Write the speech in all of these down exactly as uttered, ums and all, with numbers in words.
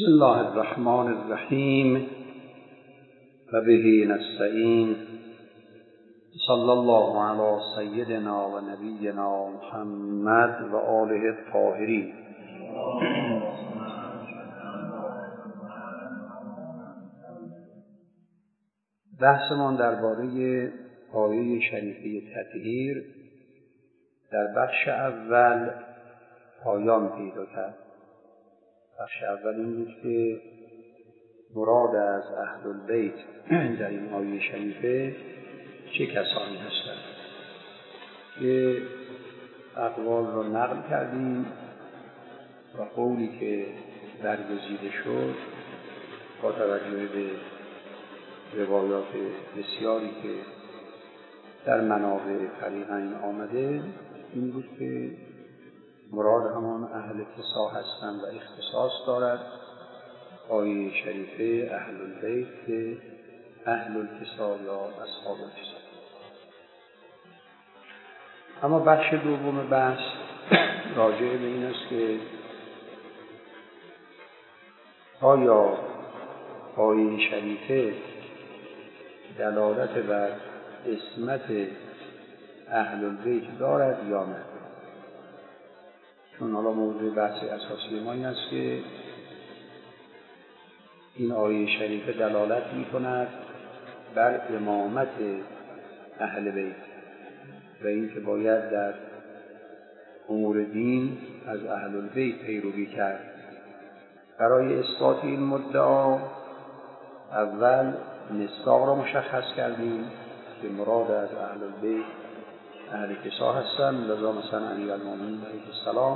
بسم الله الرحمن الرحیم و به نستعین. صلی الله علی سیدنا و نبینا محمد و آله الطاهرین. بحثمان درباره آیه شریفه تطهیر در بخش اول پایان پیدا کرد. بخش اول این بود که مراد از اهل البیت در این آیه شریفه چه کسانی هستند که اقوال را نقل کردیم و قولی که برگزیده شد با توجه به روایات بسیاری که در منابع فریقین آمده این بود که مراد همان اهل فساح هستند و اختصاص دارد آیه شریفه اهل البیت که اهل الفساح یا اصحاب الفساح. اما بخش دوم بحث راجع به این است که آیا آیه شریفه دلالت بر عصمت اهل البیت دارد یا نه؟ چون حالا موضوع بحث اساسی ما این است که این آیه شریفه دلالت می کند بر امامت اهل بیت و این که باید در امور دین از اهل البیت پیروی کرد. برای اثبات این مدعا اول مصداق را مشخص کردیم که مراد از اهل البیت اهل فساح هستند، لذا مثلا امیرالمومنین علیه السلام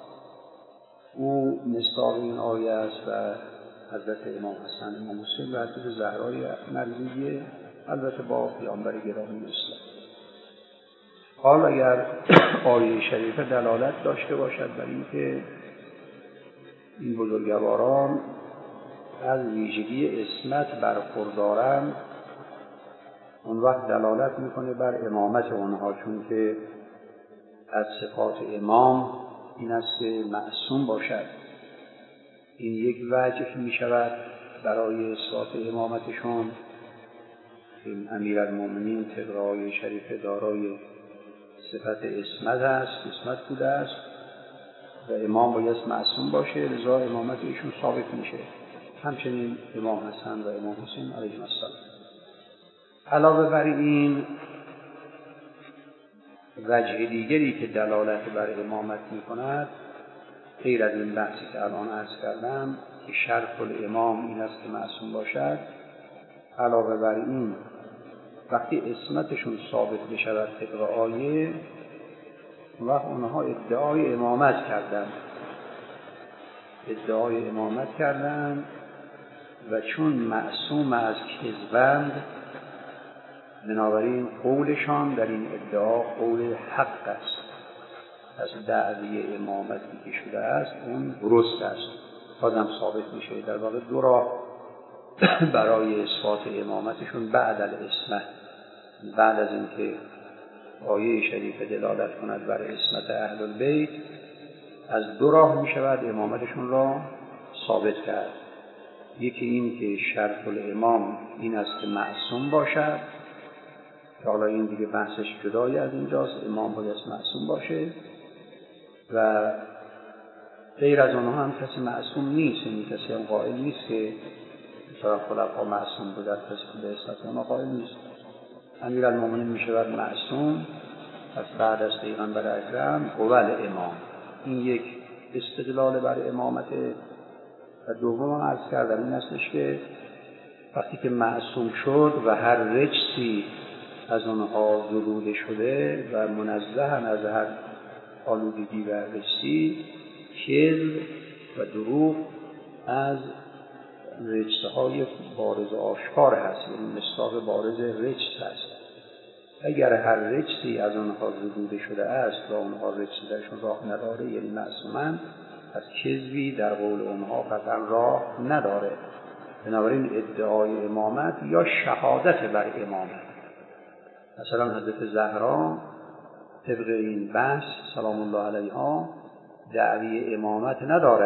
او مصداق این آیه است و حضرت امام حسن امام حسین و حضرت زهرای مرضیه، البته با پیامبر گرامی اسلام. حال اگر آیه شریفه دلالت داشته باشد بر اینکه این بزرگواران از ویژگی عصمت برخوردارند، اون وقت دلالت میکنه بر امامت اونها، چون که از صفات امام این است که معصوم باشد. این یک وجه می شود برای اثبات امامتشون. این امیرالمومنین طبق آیه شریفه دارای صفت عصمت است، عصمت بوده است و امام باید معصوم باشه، لذا امامت ایشون ثابت میشه. همچنین امام حسن و امام حسین علیهم السلام. علاوه بر این وجه دیگری که دلالت بر امامت می کند غیر از این بحثی که الان عرض کردم که شرط الامام این است که معصوم باشد، علاوه بر این وقتی عصمتشون ثابت بشود طبق آیه، وقت اونها ادعای امامت کردند ادعای امامت کردند و چون معصوم از کذبند، بنابراین قولشان در این ادعا قول حق است. از دعوی امامتی که شده است اون درست است، بازم ثابت میشه. در واقع دو راه برای اثبات امامتشون بعد العصمت، بعد از اینکه آیه شریفه دلالت کند بر عصمت اهل البیت، از دو راه میشود امامتشون را ثابت کرد. یکی این که شرط الامام این است که معصوم باشد، که حالا این دیگه بحثش جدای از اینجاست، امام باید معصوم باشه و غیر از اونها هم کسی معصوم نیست. این کسی هم قائل نیست که مثلا خلفا معصوم بودن، کسی به عصمت اونها قائل نیست. امیرالمومنین می شود معصوم پس بعد از پیغمبر اکرم اول امام. این یک استدلال بر امامت. و دوم عرض کردم این استش که وقتی که معصوم شد و هر رجسی از اونها ظهور شده و منزهن از هر آلودگی و رجسی، کذب و دروغ از رجس‌های بارز آشکار هست، این مصداق بارز رجس هست. اگر هر رجسی از اونها ظهور شده است و اونها رجسی درشون راه نداره، یعنی معصومن، از کذبی در قول اونها قطعا راه نداره. بنابراین ادعای امامت یا شهادت بر امامت، مثلا حضرت زهرا طبق این بحث سلام الله علیها دعوی امامت ندارد،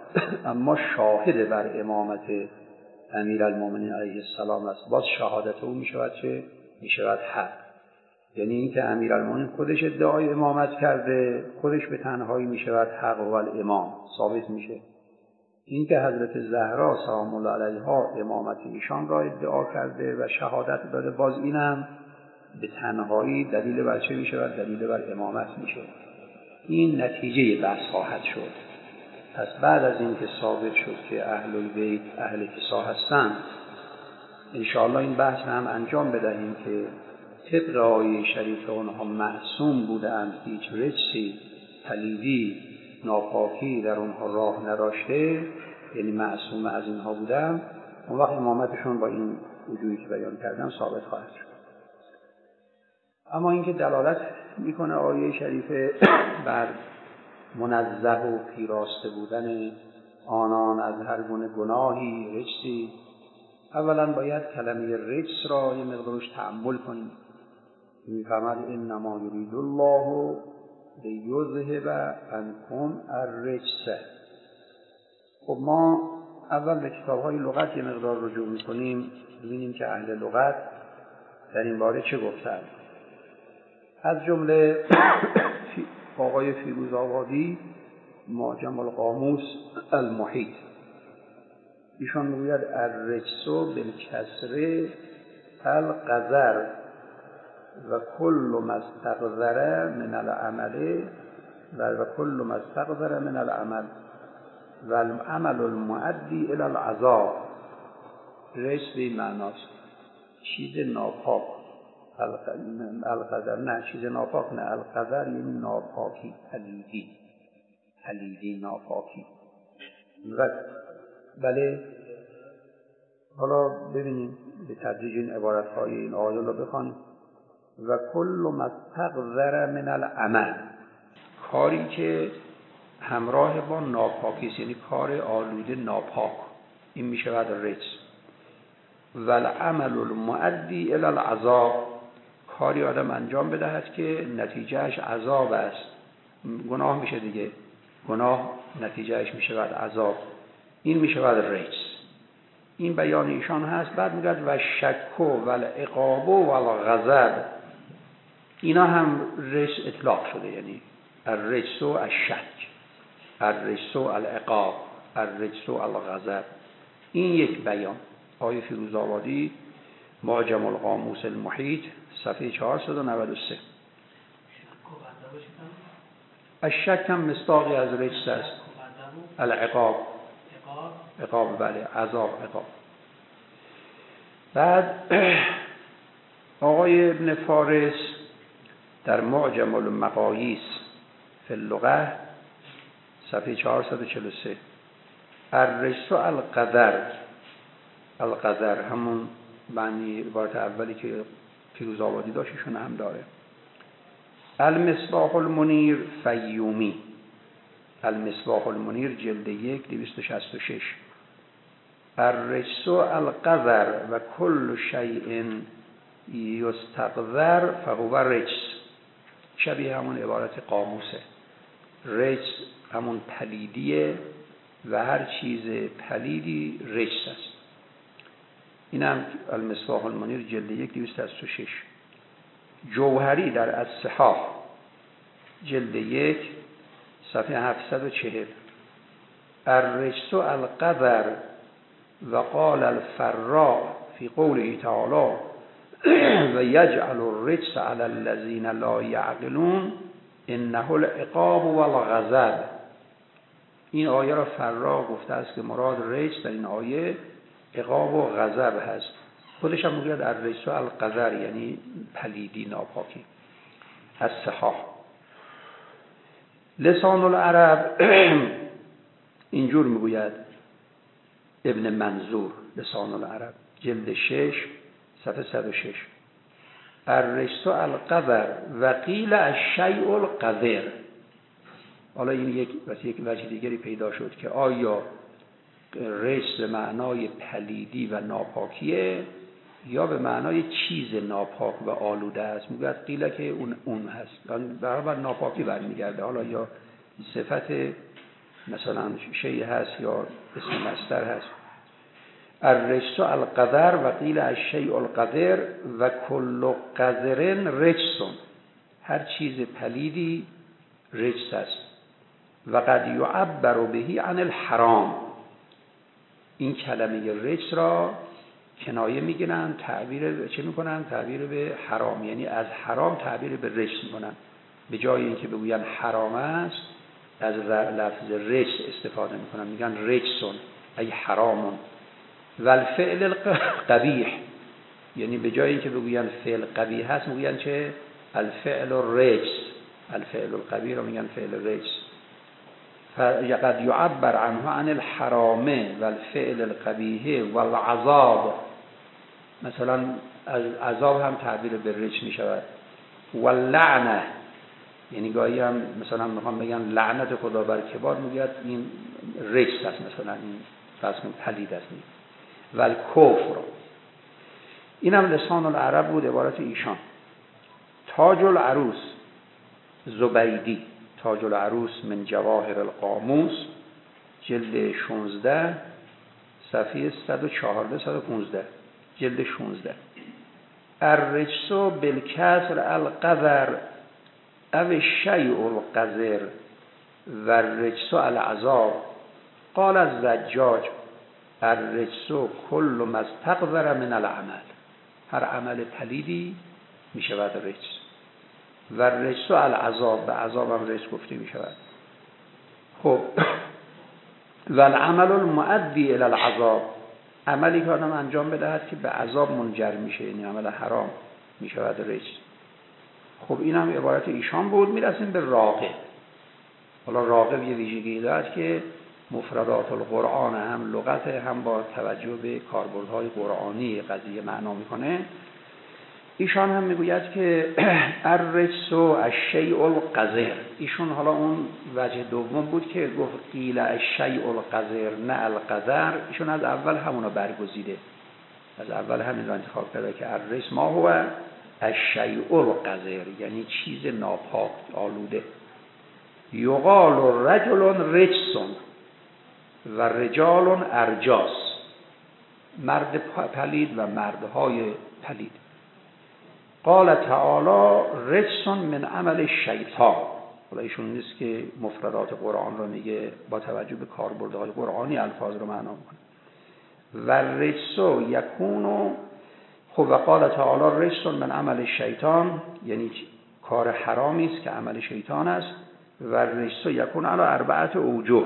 اما شاهد بر امامت امیرالمومنین علیه السلام است. باز شهادت او میشود چه؟ میشود حق. یعنی اینکه امیرالمومنین خودش ادعای امامت کرده، خودش به تنهایی میشود حق و الامام ثابت میشه. اینکه حضرت زهرا سلام الله علیها امامت ایشان را ادعا کرده و شهادت داده، باز اینم به تنهایی دلیل بر چه میشود؟ دلیل بر امامت میشه. این نتیجه بحث خواهد شد. پس بعد از این که ثابت شد که اهل البیت اهل کسا هستند، انشاءالله این بحث هم انجام بدهیم که طبق آیه شریف اونها معصوم بودند، هیچ رجسی، پلیدی، ناپاکی در اونها راه نداشته، یعنی معصوم از اینها بودند، اون وقت امامتشون با این وجوهی که بیان کردم ثابت خواهد شد. اما اینکه دلالت میکنه آیه شریفه بر منزه و پیراسته بودن آنان از هر گونه گناهی، رجسی، اولا باید کلمه رجس را یه مقدارش تأمل کنیم. میفرماد انما یرید الله لیذهب عنکم الرجس. خب ما اول به کتاب‌های لغت یه مقدار رجوع میکنیم، ببینیم که اهل لغت در این باره چه گفتند. از جمله آقای فیروزآبادی معجم القاموس المحیط، ایشان میگوید الرجس بالکسر القذر و کل ما استقذر من العمل و کل ما استقذر من العمل و العمل المؤدی الى العذاب. رجس به معناست چیز ناپاک. القذر نه چیز ناپاک نه، القذر یعنی ناپاکی، پلیدی، پلیدی ناپاکی. و بله، حالا ببینیم به تدریج این عبارت‌های این آیه رو بخوانیم. و کل ما استقذر من العمل، کاری که همراه با ناپاکی است، یعنی کار آلوده ناپاک، این میشود رجس. و العمل المؤدی الی العذاب، کاری آدم انجام بدهد که نتیجهش عذاب است. گناه میشه دیگه، گناه نتیجهش میشود عذاب، این میشود رجس. این بیان ایشان هست. بعد میگه و شک و العقاب و الغضب، اینا هم رجس اطلاق شده، یعنی الرجس و الشک، الرجس و العقاب، الرجس و الغضب. این یک بیان. آیه فیروزآبادی معجم القاموس المحیط صفحه چهارصد و نود و سه. الشک هم مصداقی از رجس است. العقاب، عقاب بله، عذاب، عقاب. بعد آقای ابن فارس در معجم المقاییس فی اللغه صفحه چهارصد و چهل و سه، الرجس القذر، القذر همون معنی عبارت اولی که فیروزآبادی داشتشون هم داره. المصباح المنیر فیومی، المصباح المنیر جلد یک دویست و شصت و شش. الرجس القذر و کل شیء یستقذر فهو رجس، شبیه همون عبارت قاموسه. رجس همون پلیدیه و هر چیز پلیدی رجس است. این هم المصباح المنیر جلد یک دویست و شصت و شش. جوهری در الصحاح جلد یک صفحه هفتصد و چهل. الرجس القذر و قال الفراء فی قوله تعالی و یجعل الرجس علی الذین لا یعقلون انه العقاب و الغضب. این آیه را فرا گفته است که مراد رجس در این آیه عقاب و غضب هست. خودش هم میگه الرجس القذر یعنی پلیدی، ناپاکی. الصحاح. لسان العرب اینجور میگوید ابن منظور، لسان العرب جلد شش صفحه صد و شش. الرجس القذر و قیل الشیء القذر. حالا این یک یک وجه دیگری پیدا شد که آیا رجس به معنای پلیدی و ناپاکیه یا به معنای چیز ناپاک و آلوده است. میگه قیل که اون اون هست، یعنی برابر ناپاکی برمیگرده. حالا یا صفت مثلا شیء هست یا اسم مصدر هست. الرجس القذر و قیل الشیء القذر و کل قذر رجس، هر چیز پلیدی رجس است. و قد یعبر به عن الحرام، این کلمه رجس را کنایه میگیرن، تعبیر چه میکنن؟ تعبیر به حرام، یعنی از حرام تعبیر به رجس میکنن. به جای اینکه بگوین حرام است از لفظ رجس استفاده میکنن، میگن رجسون ای حرامون. و الفعل القبیح، یعنی به جای اینکه بگوین فعل قبیح هست میگن چه؟ الفعل الرجس، الفعل القبیح رو میگن فعل رجس. فقد یعبر عنه عن الحرام و الفعل القبیح و العذاب، مثلا از عذاب هم تعبیر به رجس میشود. و اللعنه، یعنی گاهی هم مثلا میخوام بگن لعنت خدا بر کبار، میگن این رجس است، مثلا این رسم پلید است. و الکفر، این هم لسان العرب بود، عبارت ایشان. تاج العروس زبیدی، تاج العروس من جواهر القاموس، جلد شانزده صفحه صد و چهارده صد و پانزده، جلد شانزده. الرجس بالکسر القذر او الشیء القذر و الرجس العذاب. قال الزجاج الرجس کل ما استقذر من العمل، هر عمل پلیدی می شود رجس. و الرجس العذاب، به عذاب هم رجس گفته می شود. خب و العمل المؤدی الی العذاب، عملی که آدم انجام بدهد که به عذاب منجر میشه، یعنی عمل حرام می شود رجس. خب این هم عبارت ایشان بود. میرسیم به راغب. حالا راغب یه ویژگی دارد که مفردات القرآن هم لغت هم با توجه به کاربردهای قرآنی قضیه معنا میکنه. ایشان هم میگوید که الرجس الشیء القذر. ایشون حالا اون وجه دوم بود که گفت قیل الشیء القذر نه القذر، ایشون از اول همونو برگزیده، از اول همین رو انتخاب کرده که الرجس ما هو الشیء القذر، یعنی چیز ناپاک آلوده. یقال رجل رجس و رجال ارجاس، مرد پلید و مردهای پلید. قال تعالی رجس من عمل شیطان. حالا ایشون نیست که مفردات قرآن رو میگه، با توجه به کاربردهای قرآنی الفاظ رو معنا میکنه. و رجس یکون، خب و قال تعالی رجس من عمل شیطان، یعنی کار حرامی است که عمل شیطان است. و رجس یکون علی اربعه اوجه،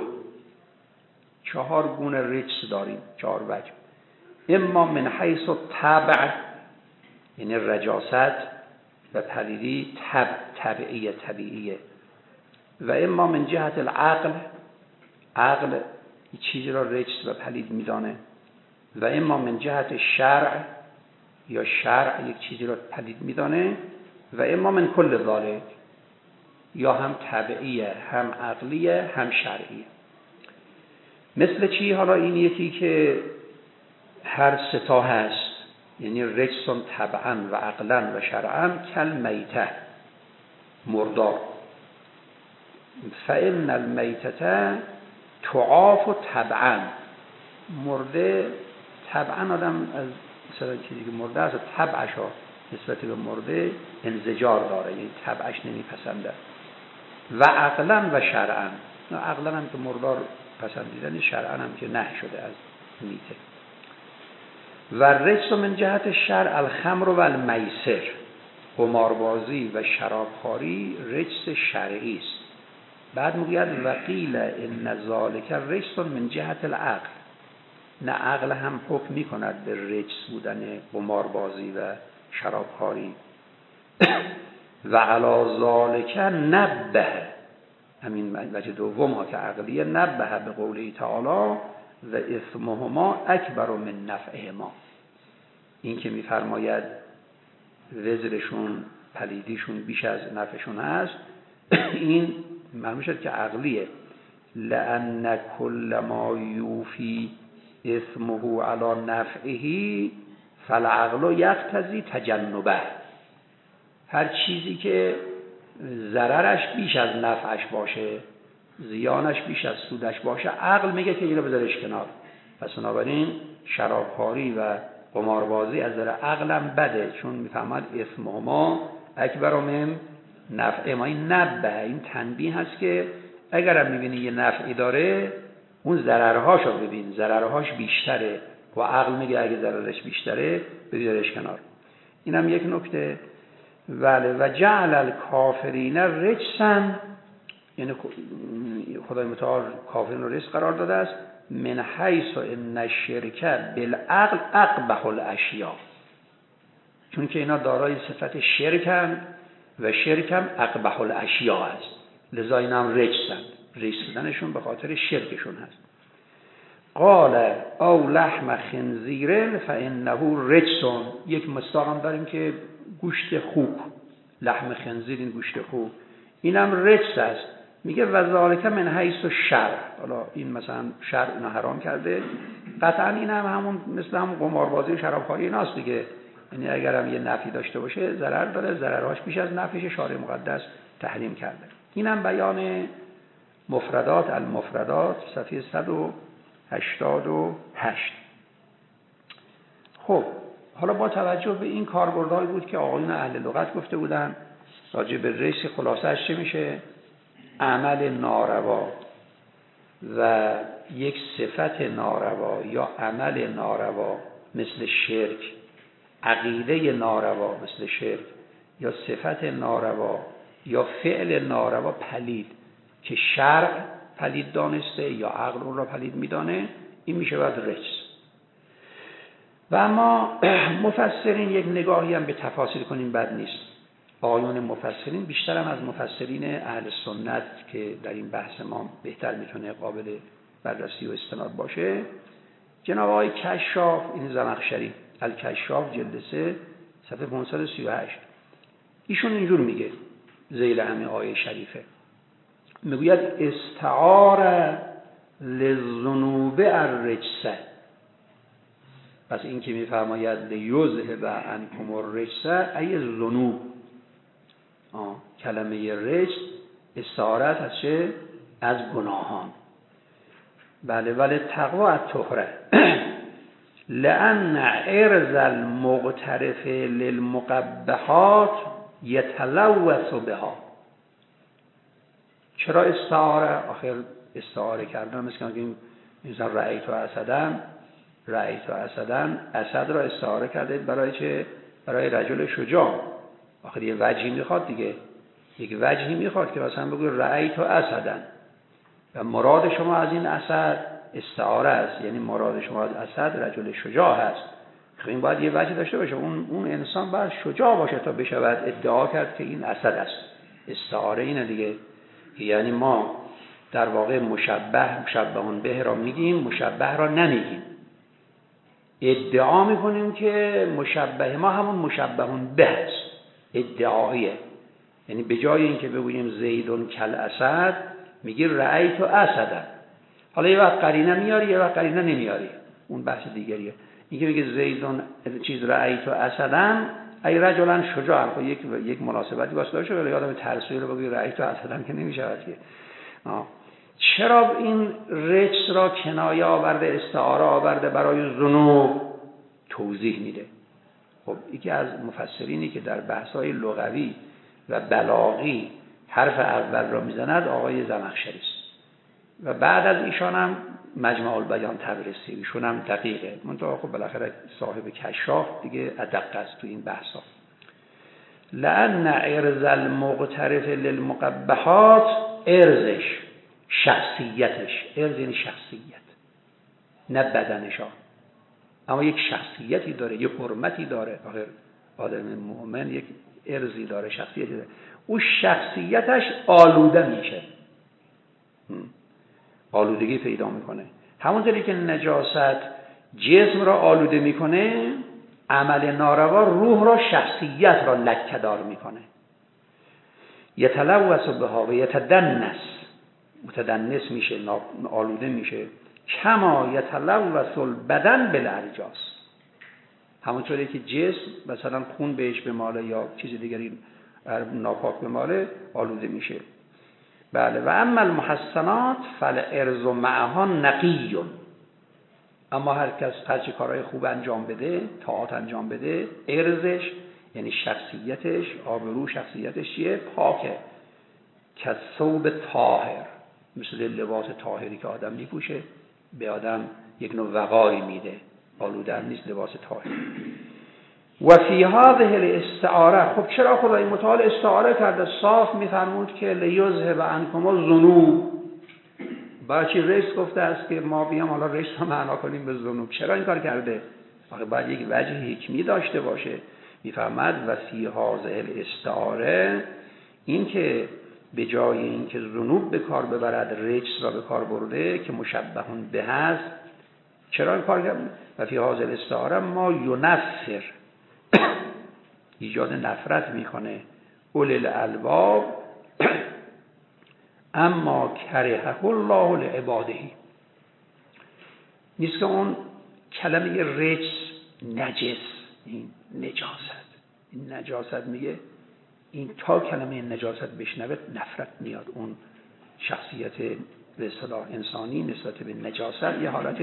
چهار گونه رجس داریم، چهار وجه. اما من حیث الطبع، یعنی رجاست و پلیدی طبع، طبعیه طبیعیه. و اما من جهت العقل، عقل چیزی را رجس و پلید میدانه. و اما من جهت شرع، یا شرع یک چیزی را پلید میدانه. و اما من کل ذالک، یا هم طبعیه هم عقلیه هم شرعیه. مثل چی؟ حالا این یکی که هر ستا هست، یعنی رجسون طبعا و عقلا و شرعا، کل میته، مردار. فإن المیتة تعاف طبعا، مرده طبعا آدم از مثلا چیزی که مرده است طبعش ها نسبت به مرده انزجار داره، یعنی طبعش نمیپسنده. و عقلا و شرعا، عقلا هم که مردار پسندیدن، شرعا هم که نه شده از میته. و رجس من جهت شرع الخمر و المیسر، قماربازی و شرابخواری رجس شرعی است. بعد میگوید و قیل ان ذالک رجس من جهت العقل، نه عقل هم حکم میکند به رجس بودن قماربازی و شرابخواری. و علی ذالک نبه، همین وجه دوم ها که عقلیه، نبه به قوله تعالی و اثمهما اکبر من نفعهما، این که میفرماید وزرشون پلیدیشون بیش از نفعشون هست، این معلوم شد که عقلیه. لأن کل ما یوفی اثمه علی نفعه فالعقل یقتضی تجنبه، هر چیزی که ضررش بیش از نفعش باشه زیانش بیش از سودش باشه، عقل میگه که اینو بذارش کنار. پس بنابراین شرابخواری و قماربازی از نظر عقلم بده، چون میفهمد اثمهما اکبر من نفع ما. این نبه، این تنبیه هست که اگرم میبینی یه نفعی داره، اون ضررهاشو ببین، ضررهاش بیشتره و عقل میگه اگه ضررش بیشتره بذارش کنار. اینم یک نکته. ولی و جعل الکافرین رجسا، یعنی خدای متعال کافرین رو رجس قرار داده است. من حیث ان الشرک بالعقل اقبح الاشیاء، چون که اینا دارای صفت شرکن و شرکم اقبح الاشیاء است، لذا اینا هم رجسن، رجس بودنشون به خاطر شرکشون هست. قال او لحم خنزیر فانه رجس. یک مصداق هم داریم که گوشت خوک، لحم خنزیر این گوشت خوک، اینم رجس است. میگه و ذالک من حیث شرع. حالا این مثلا شرع اینو حرام کرده، قطعا این هم همون مثل هم قماربازی و شرابخواری ایناست دیگه. یعنی اگر هم یه نفعی داشته باشه ضرر داره، ضررهاش بیش از نفعش، شارع مقدس تحریم کرده. اینم بیان مفردات المفردات صفحه صد و هشتاد و هشت. خب حالا با توجه به این کاربردهایی بود که آقایون اهل لغت گفته بودن راجع به رجس، خلاصه‌اش چه میشه؟ عمل ناروا و یک صفت ناروا یا عمل ناروا مثل شرک، عقیده ناروا مثل شرک، یا صفت ناروا یا فعل ناروا پلید که شرع پلید دانسته یا عقل اون را پلید میدانه، این میشه بعد رجس. و اما مفسرین یک نگاهی هم به تفاسیر کنیم بد نیست. آیون مفسرین بیشتر هم از مفسرین اهل سنت که در این بحث ما بهتر میتونه قابل بررسی و استناد باشه، جناب آقای کشاف، این زمخشری الکشاف جلد سه صفحه پانصد و سی و هشت، ایشون اینجور میگه ذیل همین آیه شریفه، میگوید استعار للذنوب الرجس. پس این که میفرماید لیذهب عنکم الرجس ای الذنوب، کلمه رجس استعارت از چه؟ از گناهان. بله ولی تقوا الطهره لأن عرض المغترف للمقبحات یتلوث بها. چرا استعاره؟ آخر استعاره کردن مثل که این مثلا رأیت و اسدن، رأیت و اسدن، اسد را استعاره کرده برای چه؟ برای رجل شجاع. آخر یه وجهی میخواد دیگه، یک وجهی میخواد که مثلا بگوی رأیت و اسدن و مراد شما از این اسد استعاره است، یعنی مراد شما از اسد رجل شجاع هست. خب این باید یه وجه داشته باشه، اون اون انسان باید شجاع باشه تا بشود ادعا کرد که این اسد است. استعاره اینه دیگه، یعنی ما در واقع مشبه مشبهون به را میگیم، مشبه را نمیگیم، ادعا میکنیم که مشبه ما همون مشبهون به است، ادعایه. یعنی به جای اینکه بگوییم زیدون کل اسد میگی رأیت و اسدن. حالا یه وقت قرینه میاری یه وقت قرینه نمیاری، اون بحث دیگریه. این که میگه زیدون چیز رأیت و اسدن ای رجلن شجاع، خب یک یک مناسبتی واسه داشته، ولی آدم ترسوی رو بگی رأیت و اسدن که نمیشود که. چرا این رجس را کنایه آورده، استعاره آورده برای ذنوب؟ توضیح میده. خب یکی از مفسرینی که در بحث‌های لغوی و بلاغی حرف اول را میزند آقای زمخشری است و بعد از ایشان هم مجمع البیان تبرسی، ایشون هم دقیقه، منتها خب بالاخره صاحب کشاف دیگه ادق است تو این بحثا. لأن عرض المغترف للمقبحات، ارزش، شخصیتش، ارز یعنی شخصیت نه بدنشان، اما یک شخصیتی داره، یک حرمتی داره. آخر آدم مؤمن یک ارزی داره، شخصیتی داره، او شخصیتش آلوده میشه، آلودگی پیدا میکنه. همونطوری که نجاست جسم را آلوده میکنه، عمل ناروا روح را، شخصیت را لکه‌دار میکنه. یتلوث بها و یتدنس، متدنس میشه، آلوده میشه. کما یتلوث البدن بالارجاس، همونطوری که جسم مثلا خون بهش بماله یا چیز دیگری ناپاک بماله آلوده میشه. بله. و اما المحسنات فالارض معها نقی. اما هر کس هر چه کارهای خوب انجام بده، طاعات انجام بده، ارزش یعنی شخصیتش، آبرو شخصیتش چیه؟ پاکه. که ثوب طاهر، مثل لباس طاهری که آدم میپوشه به آدم یک نوع وقاری میده، آلوده نیست، لباس طاهر. و فی هذه الاستعاره، خب چرا خدای متعال استعاره کرده؟ صاف میفرمود که لیذهب عنکم الذنوب. برای چی رجس گفته است که ما بیام حالا رجس رو معنا کنیم به ذنوب؟ چرا این کار کرده؟ آخه باید یک وجه حکمی داشته باشه. میفرماد و فی هذه الاستعاره، این که به جای این که ذنوب به کار ببرد رجس را به کار برده که مشبهون به هست. چرا این کار کرده؟ و فی هذه الاستعاره ما ینفر، ایجاد نفرت میکنه، اولی الالباب اما کرهه الله لعباده. نیست که اون کلمه رجس، نجس، این نجاست، این نجاست میگه این تا کلمه نجاست بشنوه نفرت میاد. اون شخصیت به اصطلاح انسانی نسبت به نجاست یه حالت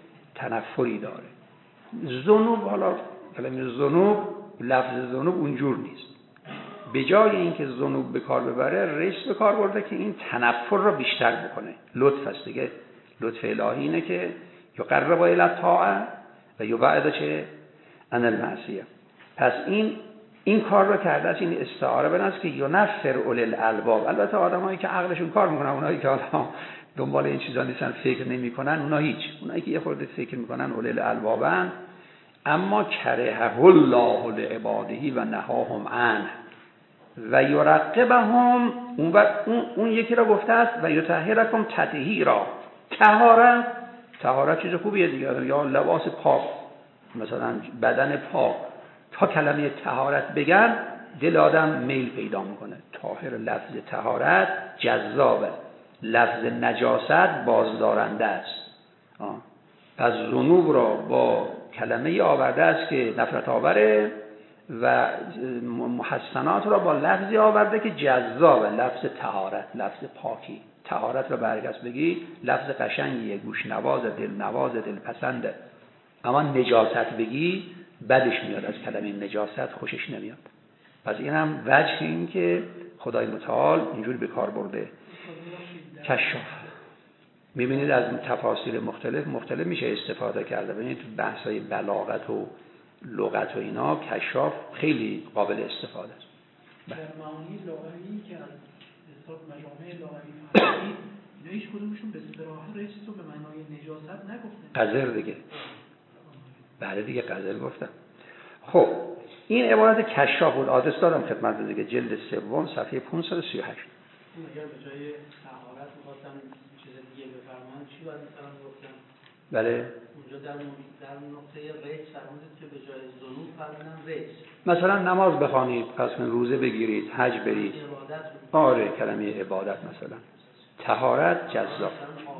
تنفری داره. ذنوب، حالا کلمه ذنوب، لفظ ذنوب اونجور نیست. به جای اینکه ذنوب به کار ببره رجس به کار برده که این تنفر را بیشتر بکنه. لطف است دیگه. لطف الهی اینه که یقرب الی الطاعه و یبعد چه عن المعصیه. پس این این کار رو کرده است. این استعاره بناست که ینفر اولی الالباب. البته آدمایی که عقلشون کار میکنن، اونایی که حالا دنبال این چیزا نیستن، فکر نمیکنن، اونا هیچ. اونایی که یه خورده فکر میکنن اولی الالبابن. اما کرهه الله لعباده و نهاهم عنه و یرقبهم. اون, اون, اون یکی را گفته است و یطهرکم تطهیرا. طهارت، طهارت چیز خوبیه دیگه، یا لباس پاک، مثلا بدن پاک. تا کلمه طهارت بگن دل آدم میل پیدا میکنه. طاهر، لفظ طهارت جذابه، لفظ نجاست بازدارنده است. آه. پس ذنوب را با کلمه آورده است که نفرت آوره و محسنات را با لفظی آورده که جذابه، لفظ طهارت، لفظ پاکی. طهارت را برگشت بگی لفظ قشنگیه، گوش نواز، دل نواز، دل پسنده. اما نجاست بگی بدش میاد، از کلمه نجاست خوشش نمیاد. پس این هم وجه این که خدای متعال اینجوری به کار برده. کشاف میبینید از تفاسیر مختلف مختلف میشه استفاده کرده. ببینید تو بحث‌های بلاغت و لغت و اینا کشاف خیلی قابل استفاده است. در معانی لغوی که از حساب مجامع لغوی فهمید، اینا هیچ کدومشون به اصطلاح رجس رو به معنای نجاست نگفتن. قذر دیگه. بله دیگه قذر گفتم. خب این عبارت کشاف بود. آدرس دادم خدمت دیگه، جلد سوم صفحه پانصد و سی و هشت. اگر به جای طهارت می‌خواستن چیز دیگه بفرمایند چی باید مثلا گفتن؟ بله. اونجا در در نقطه رجس فرمودید که به جای ذنوب فرمودن رجس. مثلا نماز بخوانید، پس من روزه بگیرید، حج برید. آره کلمه عبادت مثلا. طهارت جذاب.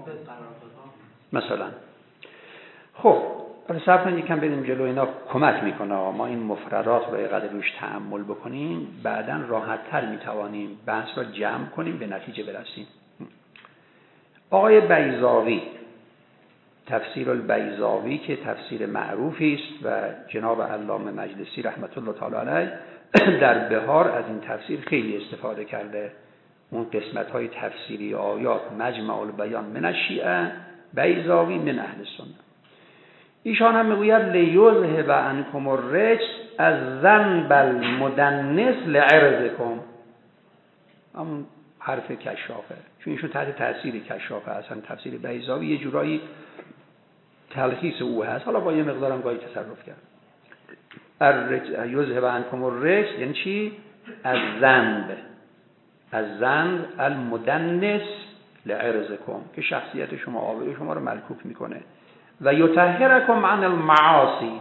مثلا. خب ولی صرف کنید یکم بریم جلو، اینا کمک میکنه ما این مفردات رو قدر روش تأمل بکنیم، بعداً راحت‌تر میتوانیم بحث را جمع کنیم، به نتیجه برسیم. آقای بیضاوی، تفسیر البیضاوی که تفسیر معروفی است و جناب علامه مجلسی رحمت الله تعالی علیه در بهار از این تفسیر خیلی استفاده کرده. اون قسمت‌های تفسیری آیات مجمع البیان من الشیعه، بیضاوی من اهل سنت. ایشان هم میگوید لیذهب عنکم الرجس از ذنب المدنس لعرضکم. همون حرف کشافه، چون ایشون تحت تاثیر کشافه هستن. تفسیر بیضاوی یه جورایی تلخیص او هست، حالا با یه مقدارم گاهی تصرف کرد. الرجس یذهب عنکم الرجس یعنی چی؟ از ذنب، از ذنب المدنس لعرضکم، که شخصیت شما، آبرو شما رو ملکوک میکنه. و یطهرکم عن المعاصی،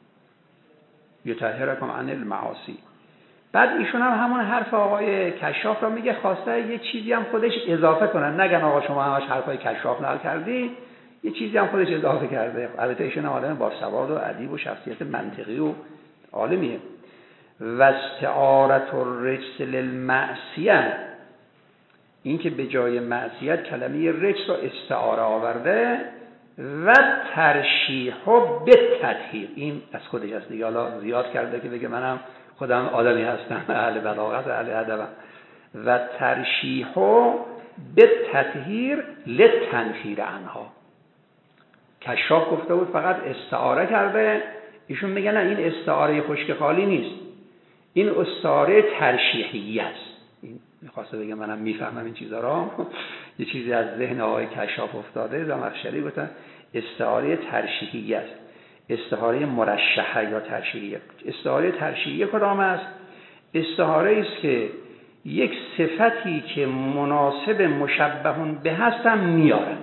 یطهرکم عن المعاصی. بعد ایشون هم همون حرف آقای کشاف را میگه، خواسته یه چیزی هم خودش اضافه کنن، نگن آقا شما همش حرفای کشاف نقل کردی، یه چیزی هم خودش اضافه کرده. البته ایشون هم آدم با سواد و ادیب و شخصیت منطقی و عالمیه. و استعارة الرجس للمعصیه، این که به جای معصیت کلمه رجس را استعاره آورده و ترشیح به تطهیر، این از خودش هست دیگه، حالا زیاد کرده که بگه منم خودم آدمی هستم، اهل بلاغت اهل ادب. و ترشیح به تطهیر لتنفیر عنها. کشاف گفته بود فقط استعاره کرده، ایشون میگن نه، این استعاره خشک خالی نیست، این استعاره ترشیحی است. این میخواسته بگه منم میفهمم این چیزا را، یه چیزی از ذهن آقای کشاف افتاده، زمخشری گفتن استعاره ترشیحی است، استعاره مرشحه یا ترشیحیه. استعاره ترشیحیه کدام است؟ استعاره است که یک صفتی که مناسب مشبهون به هستم میارند.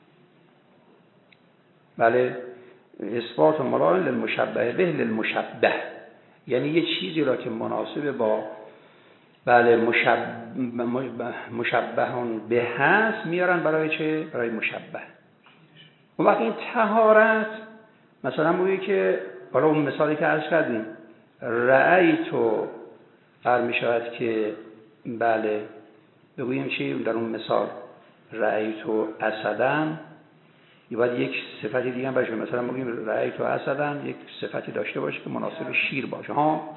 بله، اثبات ملائم للمشبه به للمشبه، یعنی یه چیزی را که مناسب با بله مشبه مشبهون به هست میارن برای چه؟ برای مشبه. اون وقت این طهارت مثلا بگویی که حالا اون مثالی که عرض کردیم رأیتو فر می شود که بله بگوییم چی در اون مثال رأیتو اسدن، یا باید یک صفتی دیگه هم باشه، مثلا بگوییم رأیتو اسدن یک صفتی داشته باشه که مناسب شیر باشه. ها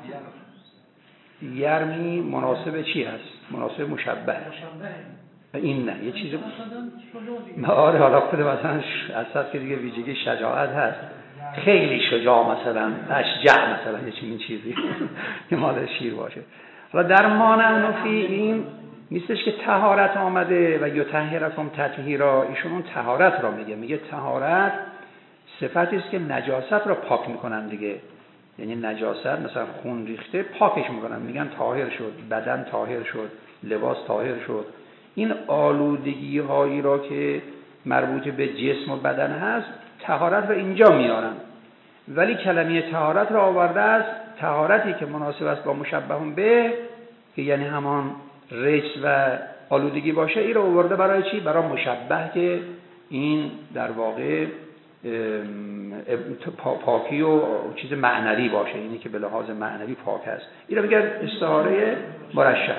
یرمی مناسب چی هست؟ مناسب مشبه. این نه یه چیز آره حالا خود مثلا اسد که دیگه ویژگی شجاعت هست، خیلی شجاع، مثلا اشجع، مثلا یه چنین چیزی که مال شیر باشه. حالا در مانع فی این نیستش که طهارت آمده و یطهرکم تطهیرا، ایشون اون طهارت را میگه، میگه طهارت صفتی است که نجاست را پاک میکنن دیگه، یعنی نجاست مثلا خون ریخته پاکش میکنن، میگن طاهر شد، بدن طاهر شد، لباس طاهر شد. این آلودگی هایی را که مربوط به جسم و بدن هست طهارت را اینجا میارن، ولی کلمه طهارت را آورده است طهارتی که مناسب است با مشبهون به، که یعنی همان رجس و آلودگی باشه، این را آورده برای چی؟ برای مشبه که این در واقع پاکی و چیز معنوی باشه، اینی که به لحاظ معنوی پاک است. این را بگرد استعاره مرشح.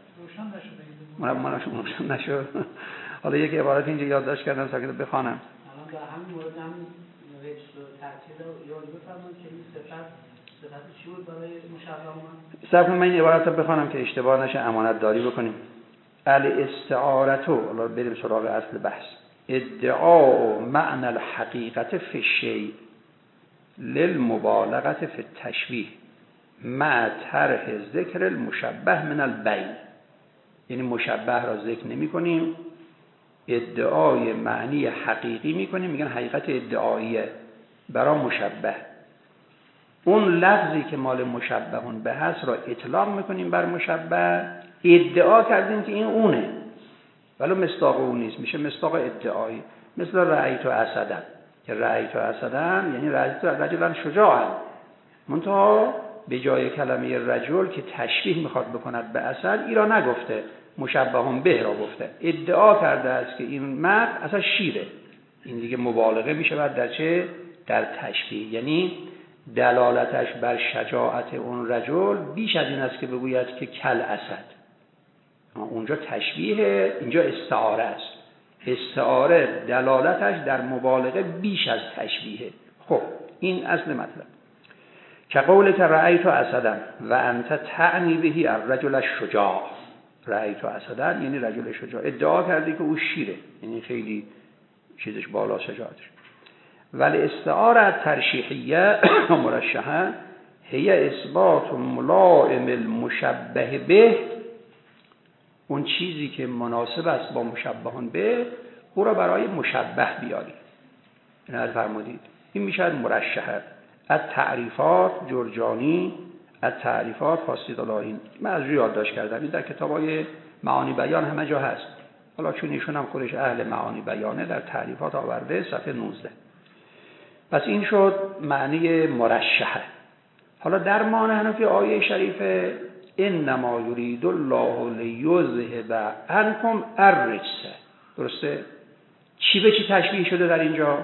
روشن نشد نشد حالا یک عبارت اینجا یادداشت کردم تا که بخوانم. الان در همین مورد هم رجس و تأکید رو یاد بفرمایید که این صفت صفت چی بود برای مشبه اومد؟ صرف من این عبارت رو بخوانم که اشتباه نشه، امانت داری بکنیم. الاستعارتو، حالا بریم سراغ اصل بحث. ادعاء معنی الحقیقت فی الشیء للمبالغه فی التشبیه مع طرح ذکر المشبه من البین. یعنی مشبه را ذکر نمی کنیم، ادعای معنی حقیقی می کنیم، میگن حقیقت ادعاییه برای مشبه. اون لفظی که مال مشبهون به هست را اطلاق میکنیم بر مشبه، ادعا کردیم که این اونه، ولی مصداق اون نیست، میشه مصداق ادعایی. مثل رأیتو اسدن، که رأیتو اسدن یعنی رأیتو رجلا شجاعا، منتها به جای کلمه رجل که تشبیه میخواد بکند به اسد، ای را نگفته، مشبهون به را گفته. ادعا کرده است که این مرد اصلا شیره. این دیگه مبالغه میشه بعد در چه؟ در تشبیه، یعنی دلالتش بر شجاعت اون رجل بیش از این است که بگوید که کل اسد. اونجا تشبیه، اینجا استعاره است. استعاره دلالتش در مبالغه بیش از تشبیه. خب این اصل مطلب. که قول که رأیتو اسدن و انت تعنی بهی الرجل الشجاع. رأیتو اسدن یعنی رجل شجاع، ادعا کردی که او شیره، یعنی خیلی چیزش بالا شجاعتش. ولی استعاره ترشیحیه مرشحه هی اثبات ملائم المشبه به، اون چیزی که مناسب است با مشبهون به، او را برای مشبه بیاری. این از فرمودید این میشه مرشحه. از تعریفات جرجانی، از تعریفات خاصید الله، این من از روی یادداشت کردم، این در کتابای معانی بیان همه جا هست. حالا چون ایشون هم خودش اهل معانی بیانه، در تعریفات آورده صفحه نوزده. پس این شد معنی مرشحه. حالا در معنی حنفی آیه شریفه انما یرید الله لیذهب عنکم الرجس، درسته؟ چی به چی تشبیه شده در اینجا؟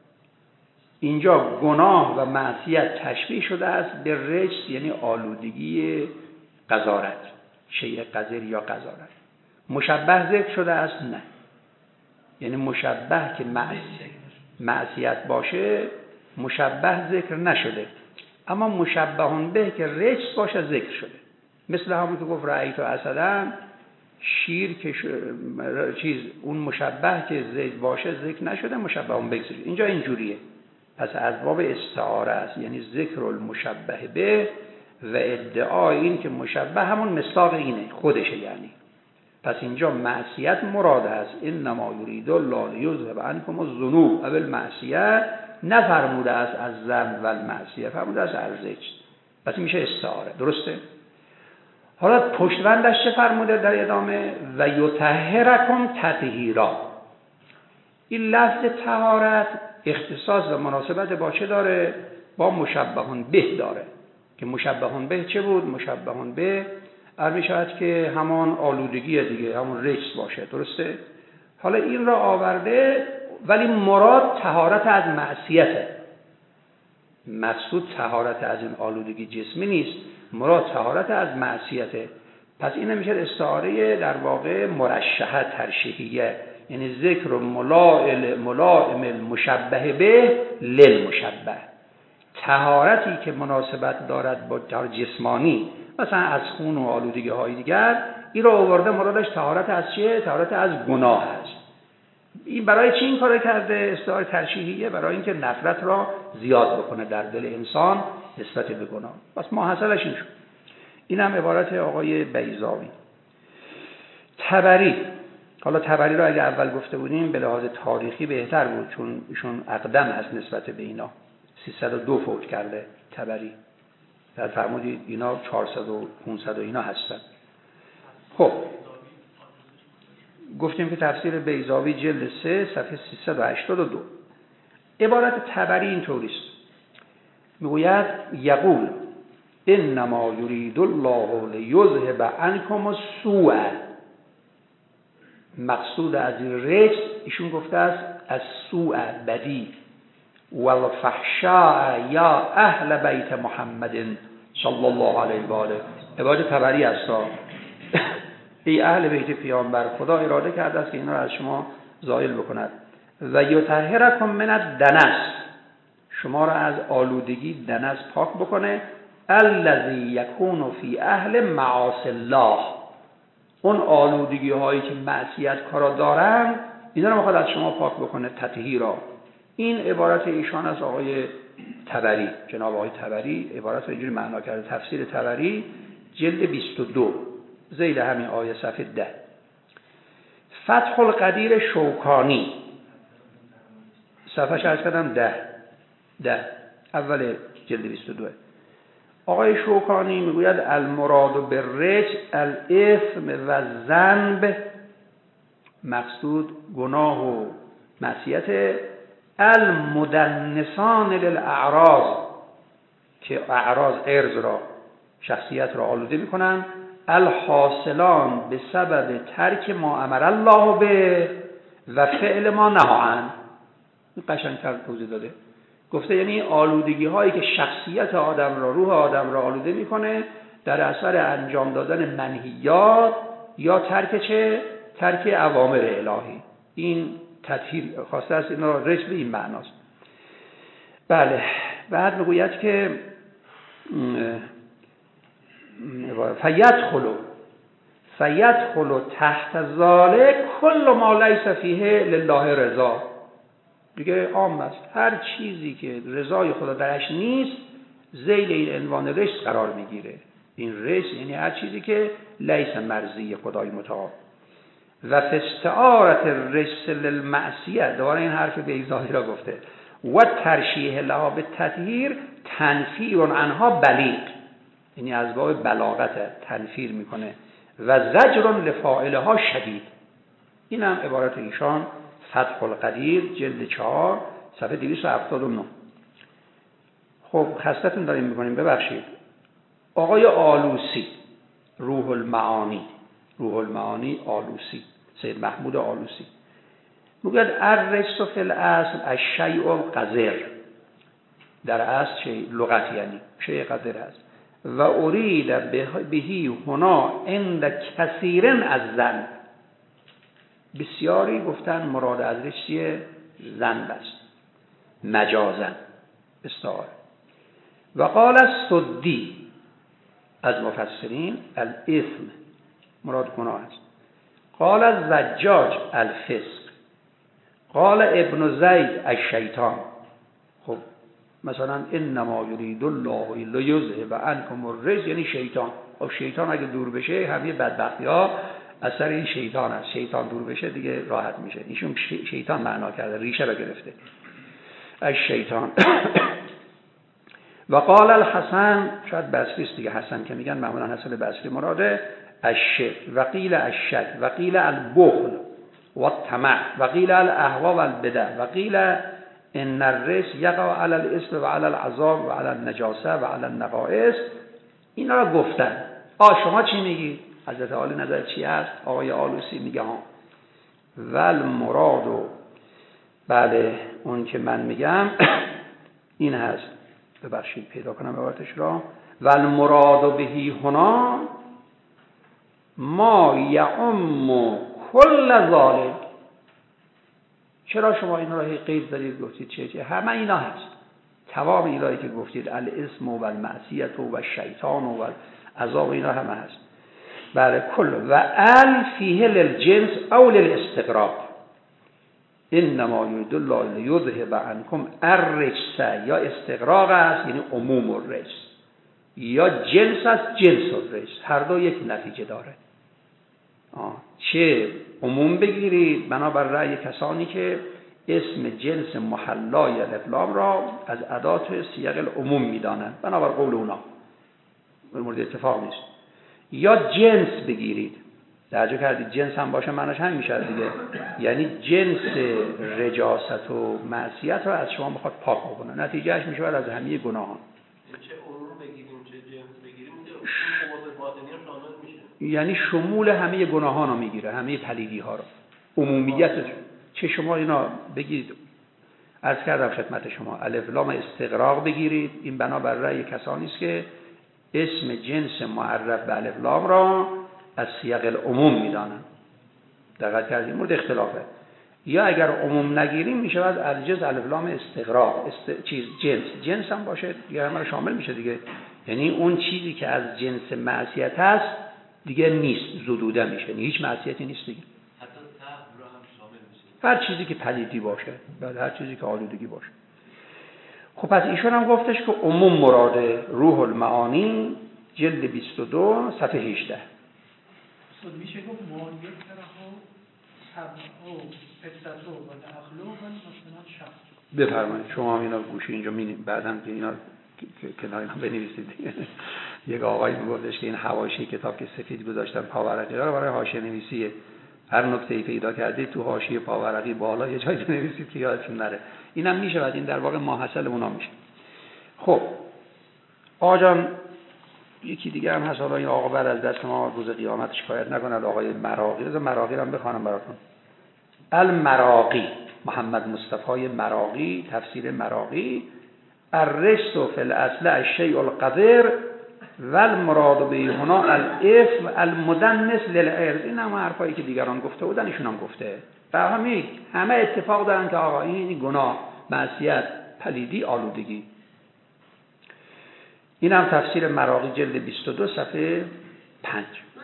اینجا گناه و معصیت تشبیه شده است به رجس، یعنی آلودگی قذارت، شیء قذر یا قذارت. مشبه ذکر شده است؟ نه. یعنی مشبه که معصیت باشه مشبه ذکر نشده، اما مشبهون به که رجس باشه ذکر شده. مثل همون که گفت رأیت اسدا، شیر که ش... چیز اون مشبه که زید باشه ذکر نشده، مشبهون به ذکر. اینجا اینجوریه. پس از باب استعاره است، یعنی ذکر المشبه به و ادعای این که مشبه همون مصداق اینه خودشه. یعنی پس اینجا معصیت مراد است. انما یرید الله لیذهب عنکم الذنوب اول معصیت، نفرموده است از ذنب و المعصیه، فرموده است از رجس. پس میشه استعاره. درسته؟ حالا پشتوندش چه فرموده در ادامه؟ و یطهرکم تطهیرا. این لفظ طهارت اختصاص و مناسبت با چه داره؟ با مشبهون به داره. که مشبهون به چه بود؟ مشبهون به عربی شاید که همان آلودگی دیگه، همون رجس باشه. درسته؟ حالا این را آورده، ولی مراد طهارت از معصیته. مقصود طهارت از این آلودگی جسمی نیست، مراد طهارت از معصیته. پس این میشه استعاره در واقع مرشحه ترشیحیه، یعنی ذکر ملائم ملائم المشبه به للمشبه. طهارتی که مناسبت دارد با طهارت جسمانی، مثلا از خون و آلودگی های دیگر، این رو آورده مرادش طهارت از چیه؟ طهارت از گناه است. این برای چی این کار کرده؟ استعاره ترشیحیه، برای اینکه نفرت را زیاد بکنه در دل انسان نسبت به گناه. پس ماحصلش این شد. این هم عبارت آقای بیضاوی. طبری، حالا طبری را اگه اول گفته بودیم به لحاظ تاریخی بهتر بود، چون ایشون اقدم هست نسبت به اینا. سیصد و دو فوت کرده طبری. در فرمودید اینا چهارصد و پانصد و اینا هستن. خب گفتیم که تفسیر بیضاوی جلد سه صفحه سیصد و هشتاد و دو. عبارت طبری اینطوری است. میگوید یقول انما یرید الله لیذهب عنکم السوء. مقصود از این رجس ایشون گفته است از سوء، بدی، والفحشاء یا اهل بیت محمد صلی الله علیه و آله. عبارت طبری است. ای اهل بیت پیامبر، خدا اراده کرده است که اینا را از شما زائل بکند. و یطهرکم من الدنس، شما را از آلودگی دنس پاک بکنه. الذی یکون فی اهل معاصی الله، اون آلودگی هایی که معصیت کارا دارن اینا رو میخواد از شما پاک بکنه، تطهیرا. این عبارت ایشان از آقای طبری، جناب آقای طبری عبارت رو اینجوری معنا کرده. تفسیر طبری جلد بیست و دو زید همین آیه صفحه ده. فتح القدیر شوکانی صفحه شرط کردم ده ده اول جلد بیست و دو. آقای شوکانی میگوید المراد بالرجس الاثم و الذنب، مقصود گناه و معصیت، المدنسان للاعراض، که اعراض ارز را، شخصیت را آلوده میکنن، الحاصلان به سبب ترک ما امر الله به و فعل ما نهی عنه. قشنگ‌تر توضیح داده. گفته یعنی آلودگی هایی که شخصیت آدم را، روح آدم را آلوده میکنه در اثر انجام دادن منهیات یا ترک چه؟ ترک اوامر الهی. این تطهیر خواسته است، این را رجس به این معناست. بله. بعد میگوید که فیدخلوا فیدخلوا تحت ذلک کل ما لیس فیه لله رضا. دیگه عام است، هر چیزی که رضای خدا درش نیست ذیل این عنوان رجس قرار میگیره. این رجس یعنی هر چیزی که لیس مرضی خدای متعال. و استعارت الرجس للمعصیه، دوباره این حرف بیضاوی را گفته، و ترشیح لها به تطهیر تنفیر عنها بلیغ، یعنی از باب بلاغت تنفیر میکنه، و زجر لفاعلها شدید. این هم عبارت ایشان فتح القدیر جلد چهار صفحه دویست و هفتاد و نه. خب خستتون داریم میکنیم، ببخشید. آقای آلوسی، روح المعانی، روح المعانی آلوسی، سید محمود آلوسی میگوید الرجس فی الاصل الشیء القذر، در اصل شیء لغت یعنی شیء قذر است. و ارید بهی هنا عند کثیر از ذنب، بسیاری گفتن مراد از رجس چیه؟ ذنب است، مجازن استعاره. و قال السدی از مفسرین الاثم مراد گناه است. قال الزجاج الفسق. قال ابن زید الشیطان. خب مثلا انما یرید الله لیذهب عنکم الرجس یعنی شیطان. خب شیطان اگه دور بشه همه بدبختی ها اثر این شیطان است. شیطان دور بشه دیگه راحت میشه. ایشون شیطان معنا کرده، ریشه را گرفته از شیطان. و قال الحسن، شاید بصری است دیگه، حسن که میگن معمولا حسن بصری مراده الشرک و قیل الشک و قیل البخل و الطمع و قیل الاهوا و البدع و قیل ان الرجس یقع علی الاسم و علی العذاب و علی النجاسه و علی النقائص. اینا را گفتن. آ شما چی میگی؟ حضرت عالی نظر چی هست؟ آقای آلوسی میگه ها ول مراد، بله اون که من میگم این هست، ببخشید پیدا کنم عبارتش را. ول مراد بهی هنا ما یعم کل ظالم. چرا شما این را قید دارید گفتید چه چه؟ همه اینا هست، تمام اینایی که گفتید الاسم و المعصیت و الشیطان و العذاب اینا همه هست. بله کل و ال فیه للجنس او للاستغراق. انما یرید الله لیذهب عنکم الرجس، یا استغراق است یعنی عموم الرجس، یا جنس است جنس الرجس، هر دو یک نتیجه داره. آه. چه عموم بگیرید بنابر رأی کسانی که اسم جنس محلای الافلام را از ادات سیاق العموم میدانند، بنابر قول اونا مورد اتفاق نیست. یا جنس بگیرید، درجه کردید جنس هم باشه معناش هم میشه دیگه، یعنی جنس رجاست و معصیت را از شما میخواد پاک بکنه، نتیجهش میشه بعد از همه گناهان. چه عموم بگیریم چه جنس بگیریم اون باطنی هم شامل میشه، یعنی شمول همه گناهان رو میگیره، همه پلیدی ها رو، عمومیتش. چه شما اینا بگید، عرض کردم خدمت شما الف لام استغراق بگیرید، این بنابر رأی کسانی است که اسم جنس معرف به الف لام را از سیاق العموم میدانن. دقت کردید مورد اختلافه. یا اگر عموم نگیریم میشه از الجز الف لام استغراق است... چیز جنس جنس هم باشه دیگه همه رو شامل میشه دیگه، یعنی اون چیزی که از جنس معصیت هست دیگه نیست، زدوده میشه، یعنی هیچ معصیتی نیست دیگه. حتی سهو رو هم شامل میشه، هر چیزی که پلیدی باشه، بعد هر چیزی که آلودگی باشه. خب پس ایشون هم گفتش که عموم مراده روح المعانی جلد بیست و دو صفحه هجده. صد میشه گفت مالیت ترها تبعو فتتو و اخلو و مثلا شخص. بفرمایید شما هم اینا گوشی اینجا می‌بینید، بعداً که اینا کنار اینا بنویسید. یک آقایی میگفتش که این حواشی کتاب که سفید گذاشتن پاورقی را برای حاشیه نویسیه، هر نکته‌ای پیدا کردید تو حاشیه پاورقی بالا یه جایی بنویسید که یادتون نره. اینم میشه، بعد این در واقع ماحصل اونا میشه. خب آقا جان یکی دیگه هم هست، حالا این آقا بعد از دست ما روز قیامت شکایت نکند، آقای مراغی. روز مراغی رو هم بخوانم براتون. المراغی محمد مصطفی مراغی، تفسیر مراغی. الرجس فی الاصل الشیء القذر و المراد به هنا الاسم المدنس للعرض. این هم حرفایی که دیگران گفته بودن ایشون هم گفته. در همه همه اتفاق دارن که آقا این گناه، معصیت، پلیدی، آلودگی. این هم تفسیر مراغی جلد بیست و دو صفحه پنج.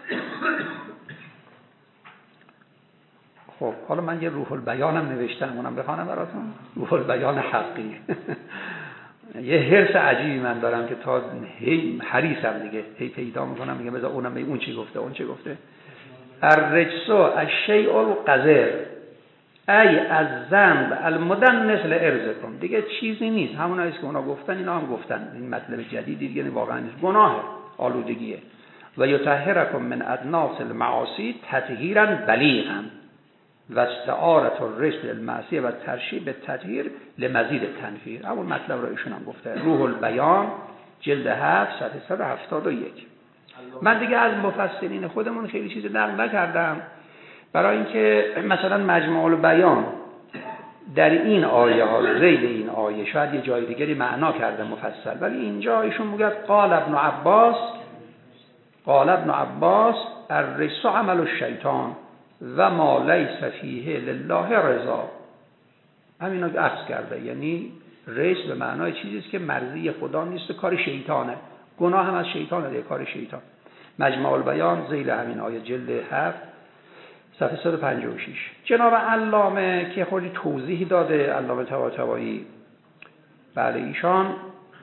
خب حالا من یه روح البیانم نوشتم، اونم بخوانم براتون. روح البیان حقی. یه حرص عجیبی من دارم که تا هی حریصم دیگه، هی پیدا میکنم میگم بذار اونم اون چی گفته اون چی گفته. الرجس الشیء القذر ای از ذنب المدنس لارضکم. دیگه چیزی نیست، همونایی که اونا گفتن اینا هم گفتن، این مطلب جدیدی دیگه واقعا نیست. گناه، آلودگیه. و یطهرکم من ادناس المعاصی تطهیرا بلیغا و استعارت الرجس للمعصیه و ترشیب التطهیر لمزید التنفیر. همون مطلب رو ایشون هم گفته. روح البیان جلد هفت صفحه صد و هفتاد و یک. من دیگه از مفسرین خودمون خیلی چیز نقل نکردم، برای اینکه مثلا مجموع البیان در این آیه ها ذیل این آیه شاید یه جای دیگری معنا کرده مفصل، ولی اینجا ایشون میگه قال ابن عباس قال ابن عباس الرجس عمل الشیطان و ما لیس فیه لله رضا. همینو که عکس کرده، یعنی رجس به معنای چیزی است که مرضی خدا نیست و کار شیطانه. گناه هم از شیطانه، دیگه کار شیطان. مجمع البیان ذیل همین آیه جلد هفت صفحه صد و پنجاه و شش. جناب علامه که خودی توضیح داده، علامه طباطبایی، بله ایشان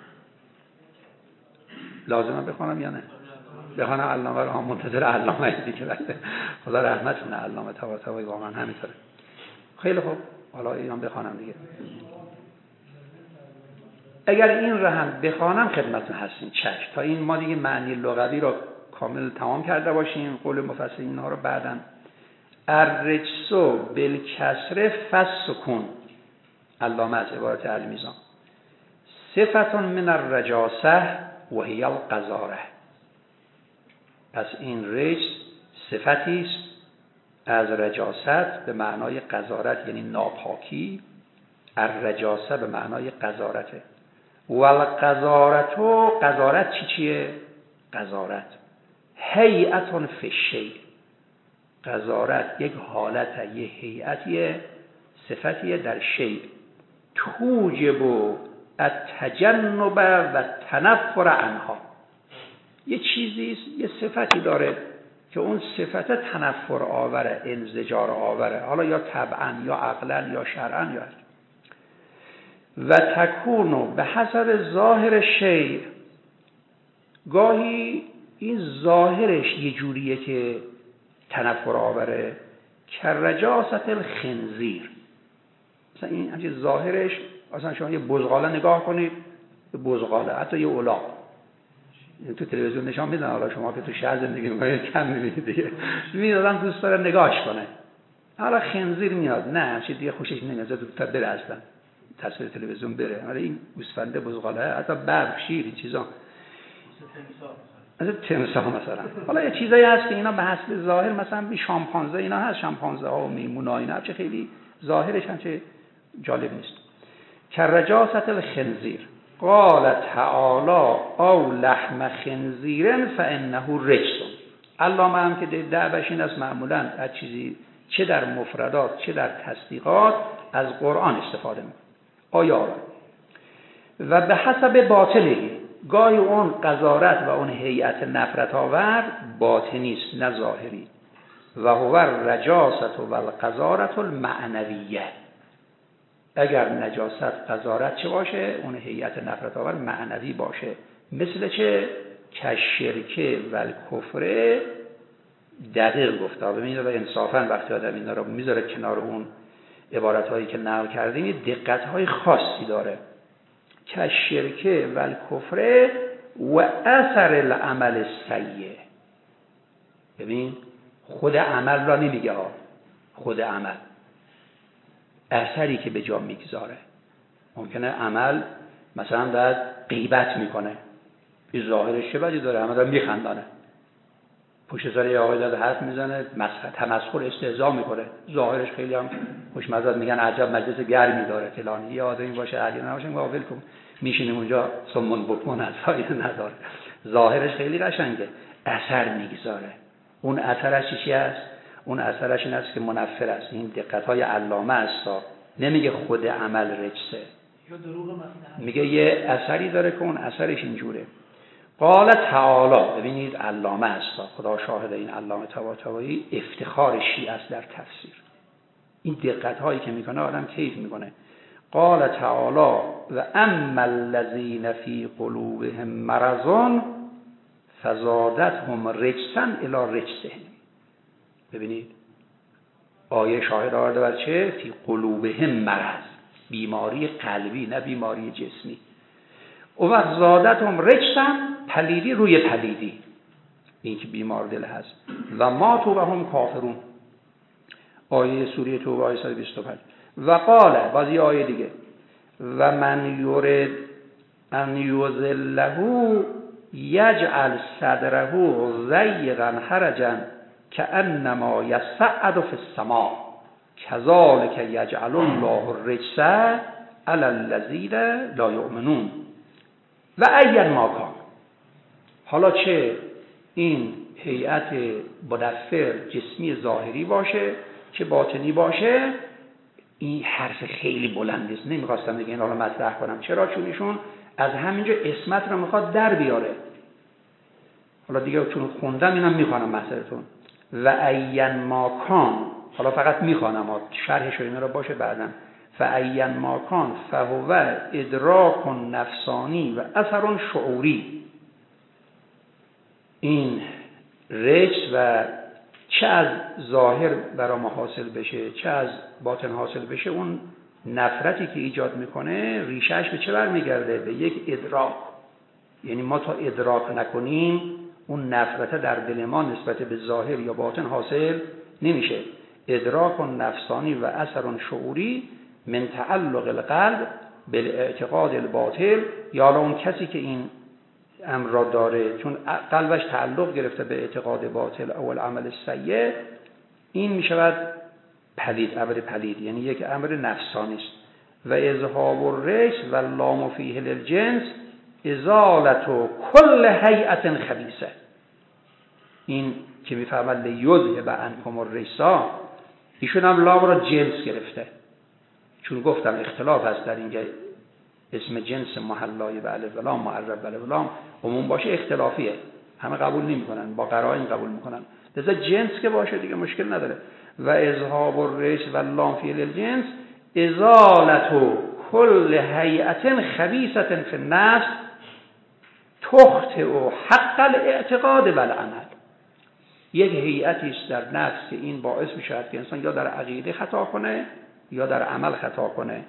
لازمه بخونم یا نه؟ بخونم علامه رو، هم منتظر علامه دیگه بسته. خدا رحمت کنه علامه طباطبایی، واقعا همینطوره. خیلی خوب، حالا اینم بخونم دیگه. اگر این رو هم بخوانم خدمتتون هستیم چشم، تا این ما دیگه معنی لغوی رو کامل تمام کرده باشیم. قول مفسرین ها رو بعداً الرجسو بالکسر فسکون، علامه از عبارت المیزان، صفتون من الرجاسه و هی القذاره. پس این رجس صفتی است از رجاست به معنای قذارت، یعنی ناپاکی. الرجاسه به معنای قذارته. والقذارت، و قذارت چی چیه؟ قذارت هیئتون فی الشیء، قذارت یک حالت، یک هیئتیه، صفتیه در شیء. توجب التجنب و تنفر عنها، یه چیزی است، یه صفتی داره که اون صفت تنفر آوره، انزجار آوره، حالا یا طبعا یا عقلا یا شرعا یا هست. و تکونو به حسب ظاهر شیء، گاهی این ظاهرش یه جوریه که تنفر آوره، که رجاست الخنزیر. مثلا این همچه ظاهرش، مثلا شما یه بزغاله نگاه کنید، یه بزغاله، حتی یه الاغ تو تلویزیون نشان میدن، حالا شما که تو شهر زندگی میکنید کم میبینید دیگه، میبینید آدم دوست داره نگاهش کنه. حالا خنزیر میاد، نه همچه دیگه خوشش نمیاد، دوتا بره اصلا تصویر تلویزیون بره. حالا این گوسفنده، بزغاله، حتی برق، شیر، این چیزا، مثلا تمساح مثلا. حالا یه چیزایی هست که اینا به حسب ظاهر، مثلا بی شامپانزه اینا هست، شامپانزه ها و میمونا اینا چه خیلی ظاهرش هم چه جالب نیست. کرجاست الخنزیر قال تعالی او لحم خنزیر فانه رجس. علامه هم که دعوش این است معمولا از چیزی چه در مفردات چه در تصدیقات از قرآن استفاده می‌کنه. آیا و به حسب باطنی، گاهی اون قذارت و اون هیئت نفرت آور باطنی است نه ظاهری. و هو الرجاست و القذارت المعنویه. اگر نجاست قذارت چه باشه، اون هیئت نفرت آور معنوی باشه. مثل چه؟ که شرک و الکفر. دقیق گفته، ببینید و انصافا وقتی آدم اینا رو میذاره کنار اون عبارت هایی که نقل کردیم، دقت های خاصی داره. که شرک و الکفر و اثر العمل السیء. ببین خود عمل را نمیگه ها، خود عمل اثری که به جا میگذاره. ممکنه عمل مثلا داد غیبت میکنه، این ظاهرش چه بدی داره، عمل داره میخندانه، پشت سر یه آقای داد حرف میزنه، تمسخر استهزا میکنه، ظاهرش خیلی هم خوشمزه، میگن عجب مجلس گرمی داره فلانی. یه آدمی باشه علی نباشه قابل کن میشینیم اونجا سمون بکمون اثری نداره، ظاهرش خیلی قشنگه، اثر میگذاره. اون اثرش چی است؟ اون اثرش این است که منفر است. این دقت‌های علامه است، نمیگه خود عمل رجسه، میگه یه اثری داره که اون اثرش اینجوره. قال تعالی، ببینید علامه است، خدا شاهد این علامه طباطبایی افتخار شیعه است در تفسیر. این دقت‌هایی که میکنه آدم کیف میکنه. قال تعالی و اما الذین فی قلوبهم مرض فزادتهم رجسا الی رجسهم. ببینید آیه شاهد آورده بر چه؟ فی قلوبهم مرض، بیماری قلبی نه بیماری جسمی. و وقت زادتهم رجسا، پلیدی روی پلیدی، این که بیمار دل هست. و ما تو و هم کافرون، آیه سوره توبه آیه صد و بیست و پنج. و قاله، باز یه آیه دیگه، و من یورد ان یذله یجعل صدره ضیقا حرجا کانما یصعد فی السماء کذالک یجعل الله الرجس علی الذین لا یؤمنون و ایر ما کان. حالا چه این هیئت مدفر جسمی ظاهری باشه که باطنی باشه. این حرف خیلی بلندی است، نمیخواستم دیگه این حالا مطرح کنم. چرا؟ چون ایشون از همینجا اسمت رو میخواد در بیاره. حالا دیگه چون خوندم اینم میخوانم مثلتون. و این ماکان، حالا فقط میخوانم، شرحش و اینا رو باشه بعداً. فعین ماکان فهو ادراک نفسانی و اثر شعوری. این رجس و چه از ظاهر برای ما حاصل بشه چه از باطن حاصل بشه، اون نفرتی که ایجاد میکنه ریشهش به چه برمیگرده؟ به یک ادراک. یعنی ما تا ادراک نکنیم اون نفرت در دل ما نسبت به ظاهر یا باطن حاصل نمیشه. ادراک نفسانی و اثر شعوری من تعلق القلب بالاعتقاد الباطل. یا اون کسی که این امر را داره چون قلبش تعلق گرفته به اعتقاد باطل او العمل سیء، این میشود پلید، امر پلید، یعنی یک امر نفسانی است. و اذهاب الرجس و اللام فیه للجنس ازالت کل هیئت خبیثه. این که میفهمد لیذهب عنکم الرجس، ایشون هم لام را جنس گرفته، چون گفتم اختلاف هست در اینکه اسم جنس محلای به الف و لام معرب به الف و لام عموم باشه اختلافیه، همه قبول نمی‌کنن، با قرائن قبول می‌کنن. لذا جنس که باشه دیگه مشکل نداره. و اذهاب الرجس و اللام فی الجنس ازالت کل هیئت خبیثه فی النفس تخطئ حق الاعتقاد والعمل. یک هیئتی است در نفس که این باعث می‌شود که انسان یا در عقیده خطا کنه یا در عمل خطا کنه.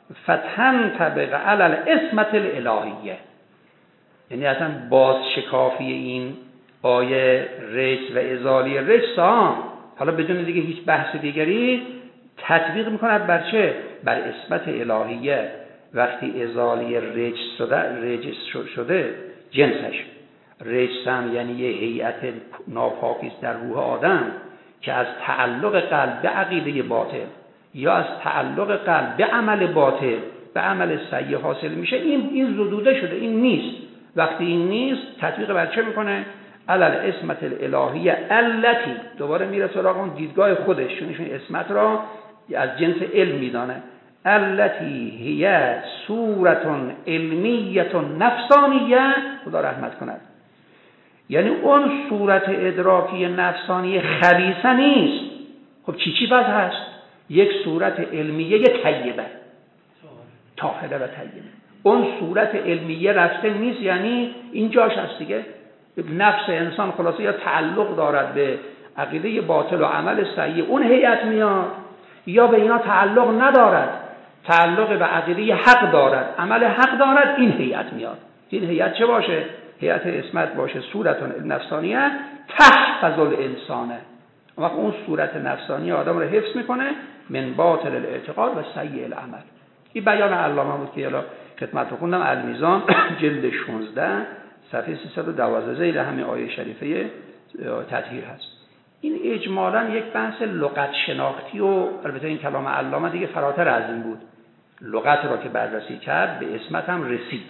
فتنطبق علی الاسمة الالهیه، یعنی اصلا باز شکافی این آیه رجس و ازالی رجس ها حالا بدون دیگه هیچ بحث دیگری تطبیق میکند بر چه؟ بر اسمت الهیه. وقتی ازالی رجس شده، رجس شده جنسش رجس هم یعنی یه هیئت ناپاکی است در روح آدم که از تعلق قلب به عقیده باطل یا از تعلق قلب به عمل باطل به عمل سیء حاصل میشه. این این زدوده شده، این نیست. وقتی این نیست تطبیق بر چه میکنه؟ علی الاسمة الالهیه التی، دوباره میره سراغ اون دیدگاه خودش، چون ایشون اسمت را از جنس علم میدانه. التی هی صورت علمیه نفسانیه، خدا رحمت کند. یعنی اون صورت ادراکی نفسانی خبیثه نیست. خب چی چی بس هست؟ یک صورت علمیه طیبه، طاهره و طیبه. اون صورت علمیه رفته نیست، یعنی اینجاش هست دیگه. نفس انسان خلاصه یا تعلق دارد به عقیده باطل و عمل سیء، اون هیئت میاد، یا به اینا تعلق ندارد، تعلق به عقیده حق دارد، عمل حق دارد، این هیئت میاد. این هیئت چه باشه؟ هیئت اسمت باشه، صورت نفسانیه تحفظ الانسانه. وقت اون صورت نفسانی آدم رو حفظ میکنه من باطل الاعتقاد و سیء العمل. این بیان علامه بود که الان خدمت رو خوندم، المیزان جلد شانزده صفحه سیصد و دوازده زیر همین آیه شریفه تطهیر هست. این اجمالاً یک بحث لغت شناختی و البته این کلام علامه دیگه فراتر از این بود، لغت را که بررسی کرد به اسمت هم رسید.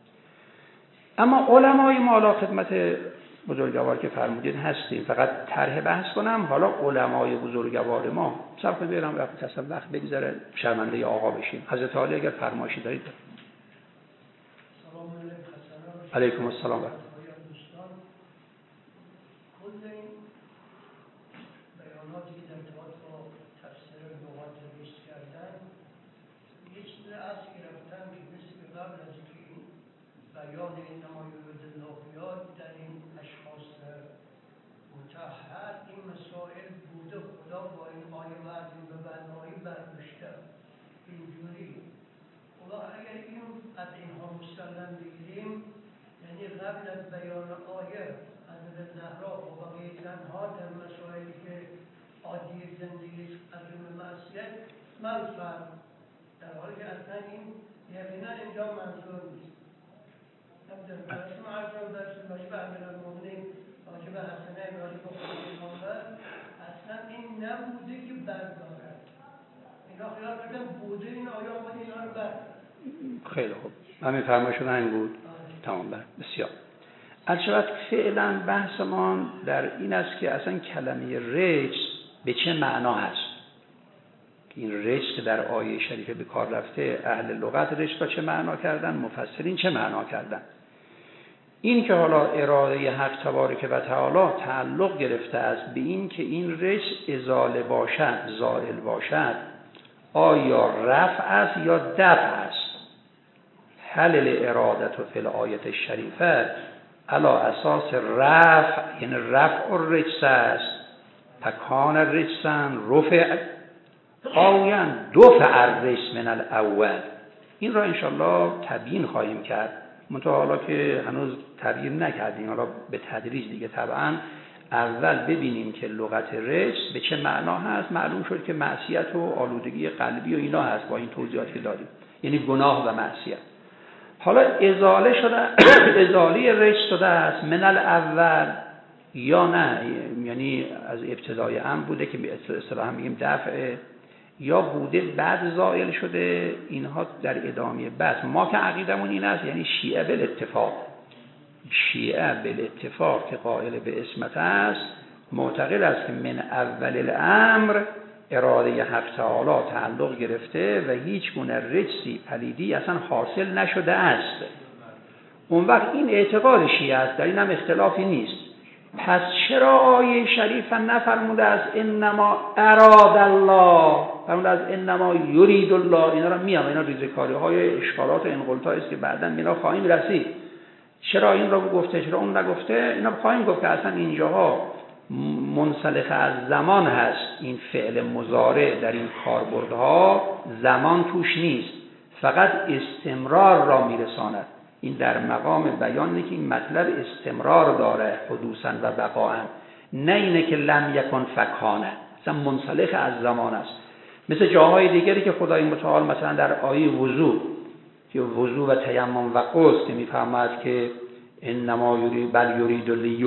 اما علمای ما علا خدمت بزرگوار که فرمودین هستیم، فقط طرح بحث کنم. حالا علمای بزرگوار ما صبر کنید بیارم وقت تصل وقت بگذره شرمنده آقا بشیم. حضرت عالی اگر فرمایشی دارید. سلام علیکم السلام. بیان این نمایه الهیات در این اشخاص مطهر این مسائل بوده. خدا با این آیه وعدی به بنایی برداشته اینجوری. خدا اگر این از اینها مسلم بگیریم، یعنی قبل از بیان آیه حضرت زهرا و بقیه زنها در مسائلی که عادی زندگی از جمله معصیت منفعل، در حالی که اصلا این یقینا اینجا منظور نیست. شما عرض رو درست باشی به امیر المومنین واجب حسنه راجب خودمانبر اصلا این نبوده که بردارد. اینا خیال کردن بوده این آیا آمده اینا رو برد. خیلی خوب، همین فرمایشون این بود. تمام بر بسیار البته فعلا بحثمان در این است که اصلا کلمه رجس به چه معنا هست. این رجس که در آیه شریفه به کار رفته، اهل لغت رجس را چه معنا کردن، مفسرین چه معنا کردن. این که حالا اراده حق تبارک و تعالی تعلق گرفته است به این که این رجس ازاله باشد، زائل باشد، آیا رفع است یا دفع است. هل الارادت فی الآیه الشریفه علی اساس رفع، یعنی رفع الرجس است، فکان رجسن رفع، آیا دفع الرجس من الاول. این را انشاءالله تبیین خواهیم کرد، منتها حالا که هنوز تبیین نکردیم، حالا به تدریج دیگه طبعا اول ببینیم که لغت رجس به چه معنا هست. معلوم شد که معصیت و آلودگی قلبی و اینا هست با این توضیحاتی که دادیم، یعنی گناه و معصیت. حالا ازاله شده، ازاله رجس شده است من الاول یا نه، یعنی از ابتدای امر بوده که به اصطلاح هم میگیم دفعه، یا بوده بعد زائل شده. اینها در ادامه بحث. ما که عقیدمون این است، یعنی شیعه بالاتفاق، شیعه بالاتفاق که قائل به عصمت است، معتقد است که من اول الامر اراده حق تعالی تعلق گرفته و هیچ گونه رجسی پلیدی اصلا حاصل نشده است. اون وقت این اعتقاد شیعه است، در این هم اختلافی نیست. پس چرا آیه شریف نفرموده از انما اراد الله، فرموده از انما یرید الله؟ اینا را میام، اینا ریزکاری های اشکالات و انقلطا است که بعداً اینا خواهیم رسید. چرا این را گفته، چرا اون نگفته؟ اینا خواهیم گفت که اصلا اینجاها منسلخ از زمان هست. این فعل مضارع در این کاربردها زمان توش نیست، فقط استمرار را میرساند. این در مقام بیانه که این مطلب استمرار داره، حدوثاً و بقاءً، نه اینه که لم یکن فکانه، اصلا منسلخ از زمان است. مثل جاهای دیگری که خدای متعال مثلا در آیه وضو، که وضو و تیمم و غسل که میفرماید که انما یرید بل یرید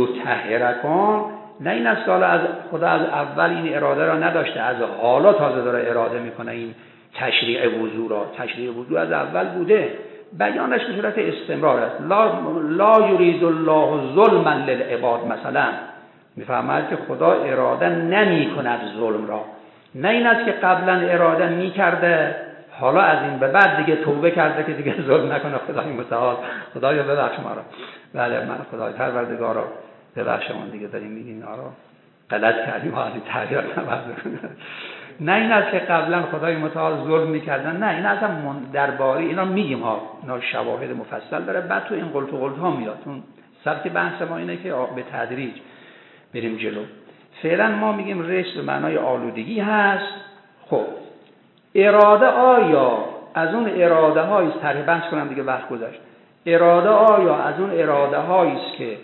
لیطهرکم، نه این است که از خدا از اول این اراده را نداشته، از حالا تازه داره اراده میکنه این تشریع وضو را. تشریع وضو از اول بوده، بیانش به صورت استمرار است. لا, لا یرید الله ظلما للعباد، مثلا میفرماید که خدا اراده نمی کند ظلم را. نه این است که قبلا اراده میکرده، حالا از این به بعد دیگه توبه کرده که دیگه ظلم نکنه. خدای متعال خدایا ببخش ما را. بله من خدای پروردگارا ببخش ما، دیگه داریم میگیم آرا غلط کردیم، حالی تعبیر نبرد. نه این است که قبلا خدای متعال ظلم میکردن، نه این اصلا درباره اینا میگیم ها، اینا شواهد مفصل داره، بعد تو این قلت و قلت ها میاد. اون سبک بحث ما اینه که به تدریج بریم جلو. فعلا ما میگیم رجس به معنای آلودگی هست. خب اراده آیا از اون اراده هایی است، طرح بحث کنم دیگه وقت گذشت، اراده آیا از اون اراده هایی است که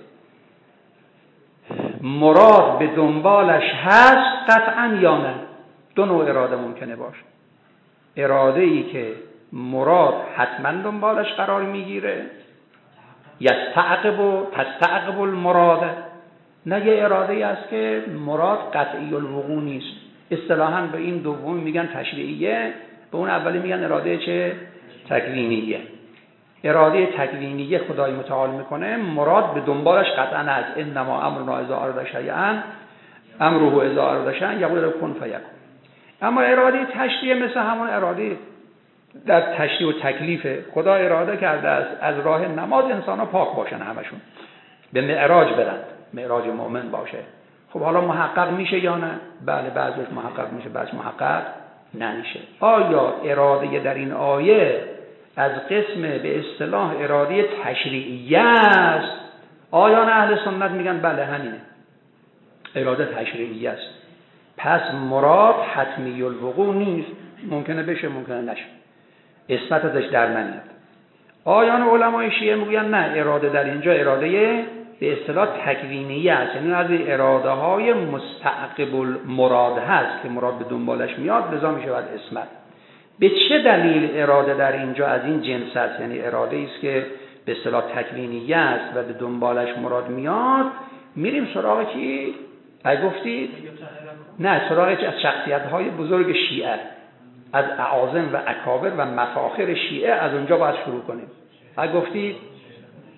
مراد به دنبالش هست قطعا یا نه؟ دو نوع اراده ممکنه باشه. اراده ای که مراد حتما دنبالش قرار میگیره، یستعقب و تستعقب المراد، نه یه اراده ای است که مراد قطعی الوقوع نیست. اصطلاحاً به این دوم میگن تشریعیه، به اون اولی میگن اراده چه؟ تکوینیه. اراده تکوینیه خدای متعال میکنه، مراد به دنبالش قطعا از انما امرنا اذا اراد شیئا امره اذا اراد شیئا یقول له کن فیکون. اما اراده تشریع مثل همون اراده در تشریع و تکلیف، خدا اراده کرده است از راه نماز انسان‌ها پاک باشن، همشون به معراج برن، معراج مؤمن باشه. خب حالا محقق میشه یا نه؟ بله بعضیش محقق میشه، بعضیش محقق نمیشه. آیا اراده در این آیه از قسم به اصطلاح اراده تشریعیه است؟ آیا نه اهل سنت میگن بله همینه، اراده تشریعیه است. پس مراد حتمی الوقوع نیست، ممکنه بشه ممکنه نشه، اسمت ازش در نمیاد. آیان علمای شیعه میگن نه، اراده در اینجا اراده به اصطلاح تکوینیه است، یعنی از اراده های مستعقب المراد هست که مراد به دنبالش میاد، لذا میشه باید اسمت. به چه دلیل اراده در اینجا از این جنس است؟ یعنی اراده ای است که به اصطلاح تکوینیه است و به دنبالش مراد میاد. میریم سراغ کی؟ اگه گفتید نه، سراغ از شخصیت های بزرگ شیعه، از اعاظم و اکابر و مفاخر شیعه، از اونجا باید شروع کنیم. اگه گفتید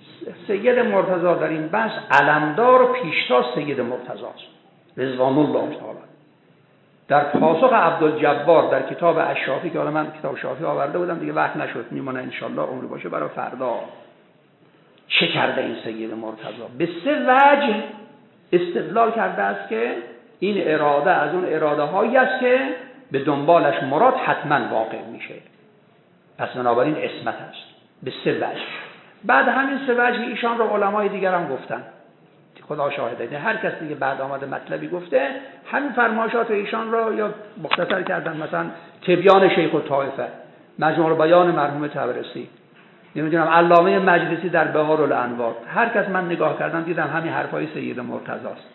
سید مرتضی در این بحث علمدار و پیشتاز سید مرتضی است رضوان الله تعالی. در پاسخ عبدالجبار در کتاب الشافی که حالا من کتاب شافی آورده بودم دیگه وقت نشد، میمونه ان شاء الله عمر باشه برای فردا، چه کرده این سید مرتضی؟ به سه وجه استدلال کرده است که این اراده از اون اراده هایی است که به دنبالش مراد حتما واقع میشه، پس بنابراین اسمت است. به سه وجه. بعد همین سه وجه ایشان رو علمای دیگر هم گفتن، خدا شاهده. هر کس دیگه بعد آمده مطلبی گفته همین فرمایشات ایشان رو یا مختصر کردن، مثلا تبیان شیخ الطائفه، مجموع البیان مرحوم طبرسی، نمیدونم علامه مجلسی در بهار الانوار، هر کس من نگاه کردم دیدم همین حرفای سید مرتضی است.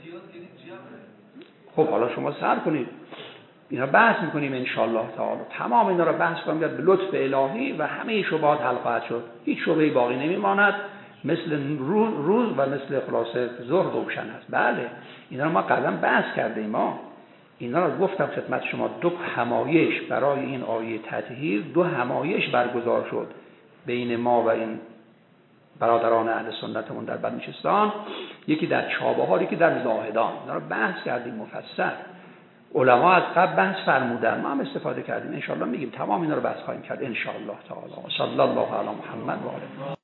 خب حالا شما سر کنید، اینا بحث میکنیم ان شاء الله تعالی، تمام اینا رو بحث کنیم به لطف الهی و همه شبهات حل خواهد شد، هیچ شبهه‌ای باقی نمیماند، مثل روز و مثل خلاصه ظهر روشن است. بله اینا رو ما قبلا بحث کردیم، ما اینا رو گفتم خدمت شما. دو همایش برای این آیه تطهیر، دو همایش برگزار شد بین ما و این برادران اهل سنتمون در بلوچستان، یکی در چابهار یکی در زاهدان. اینا رو بحث کردیم مفصل، علما از قبل بحث فرمودن، ما هم استفاده کردیم. ان شاء الله میگیم تمام اینا رو بحث خواهیم کرد ان شاء الله تعالی. صلی الله علی محمد و آله.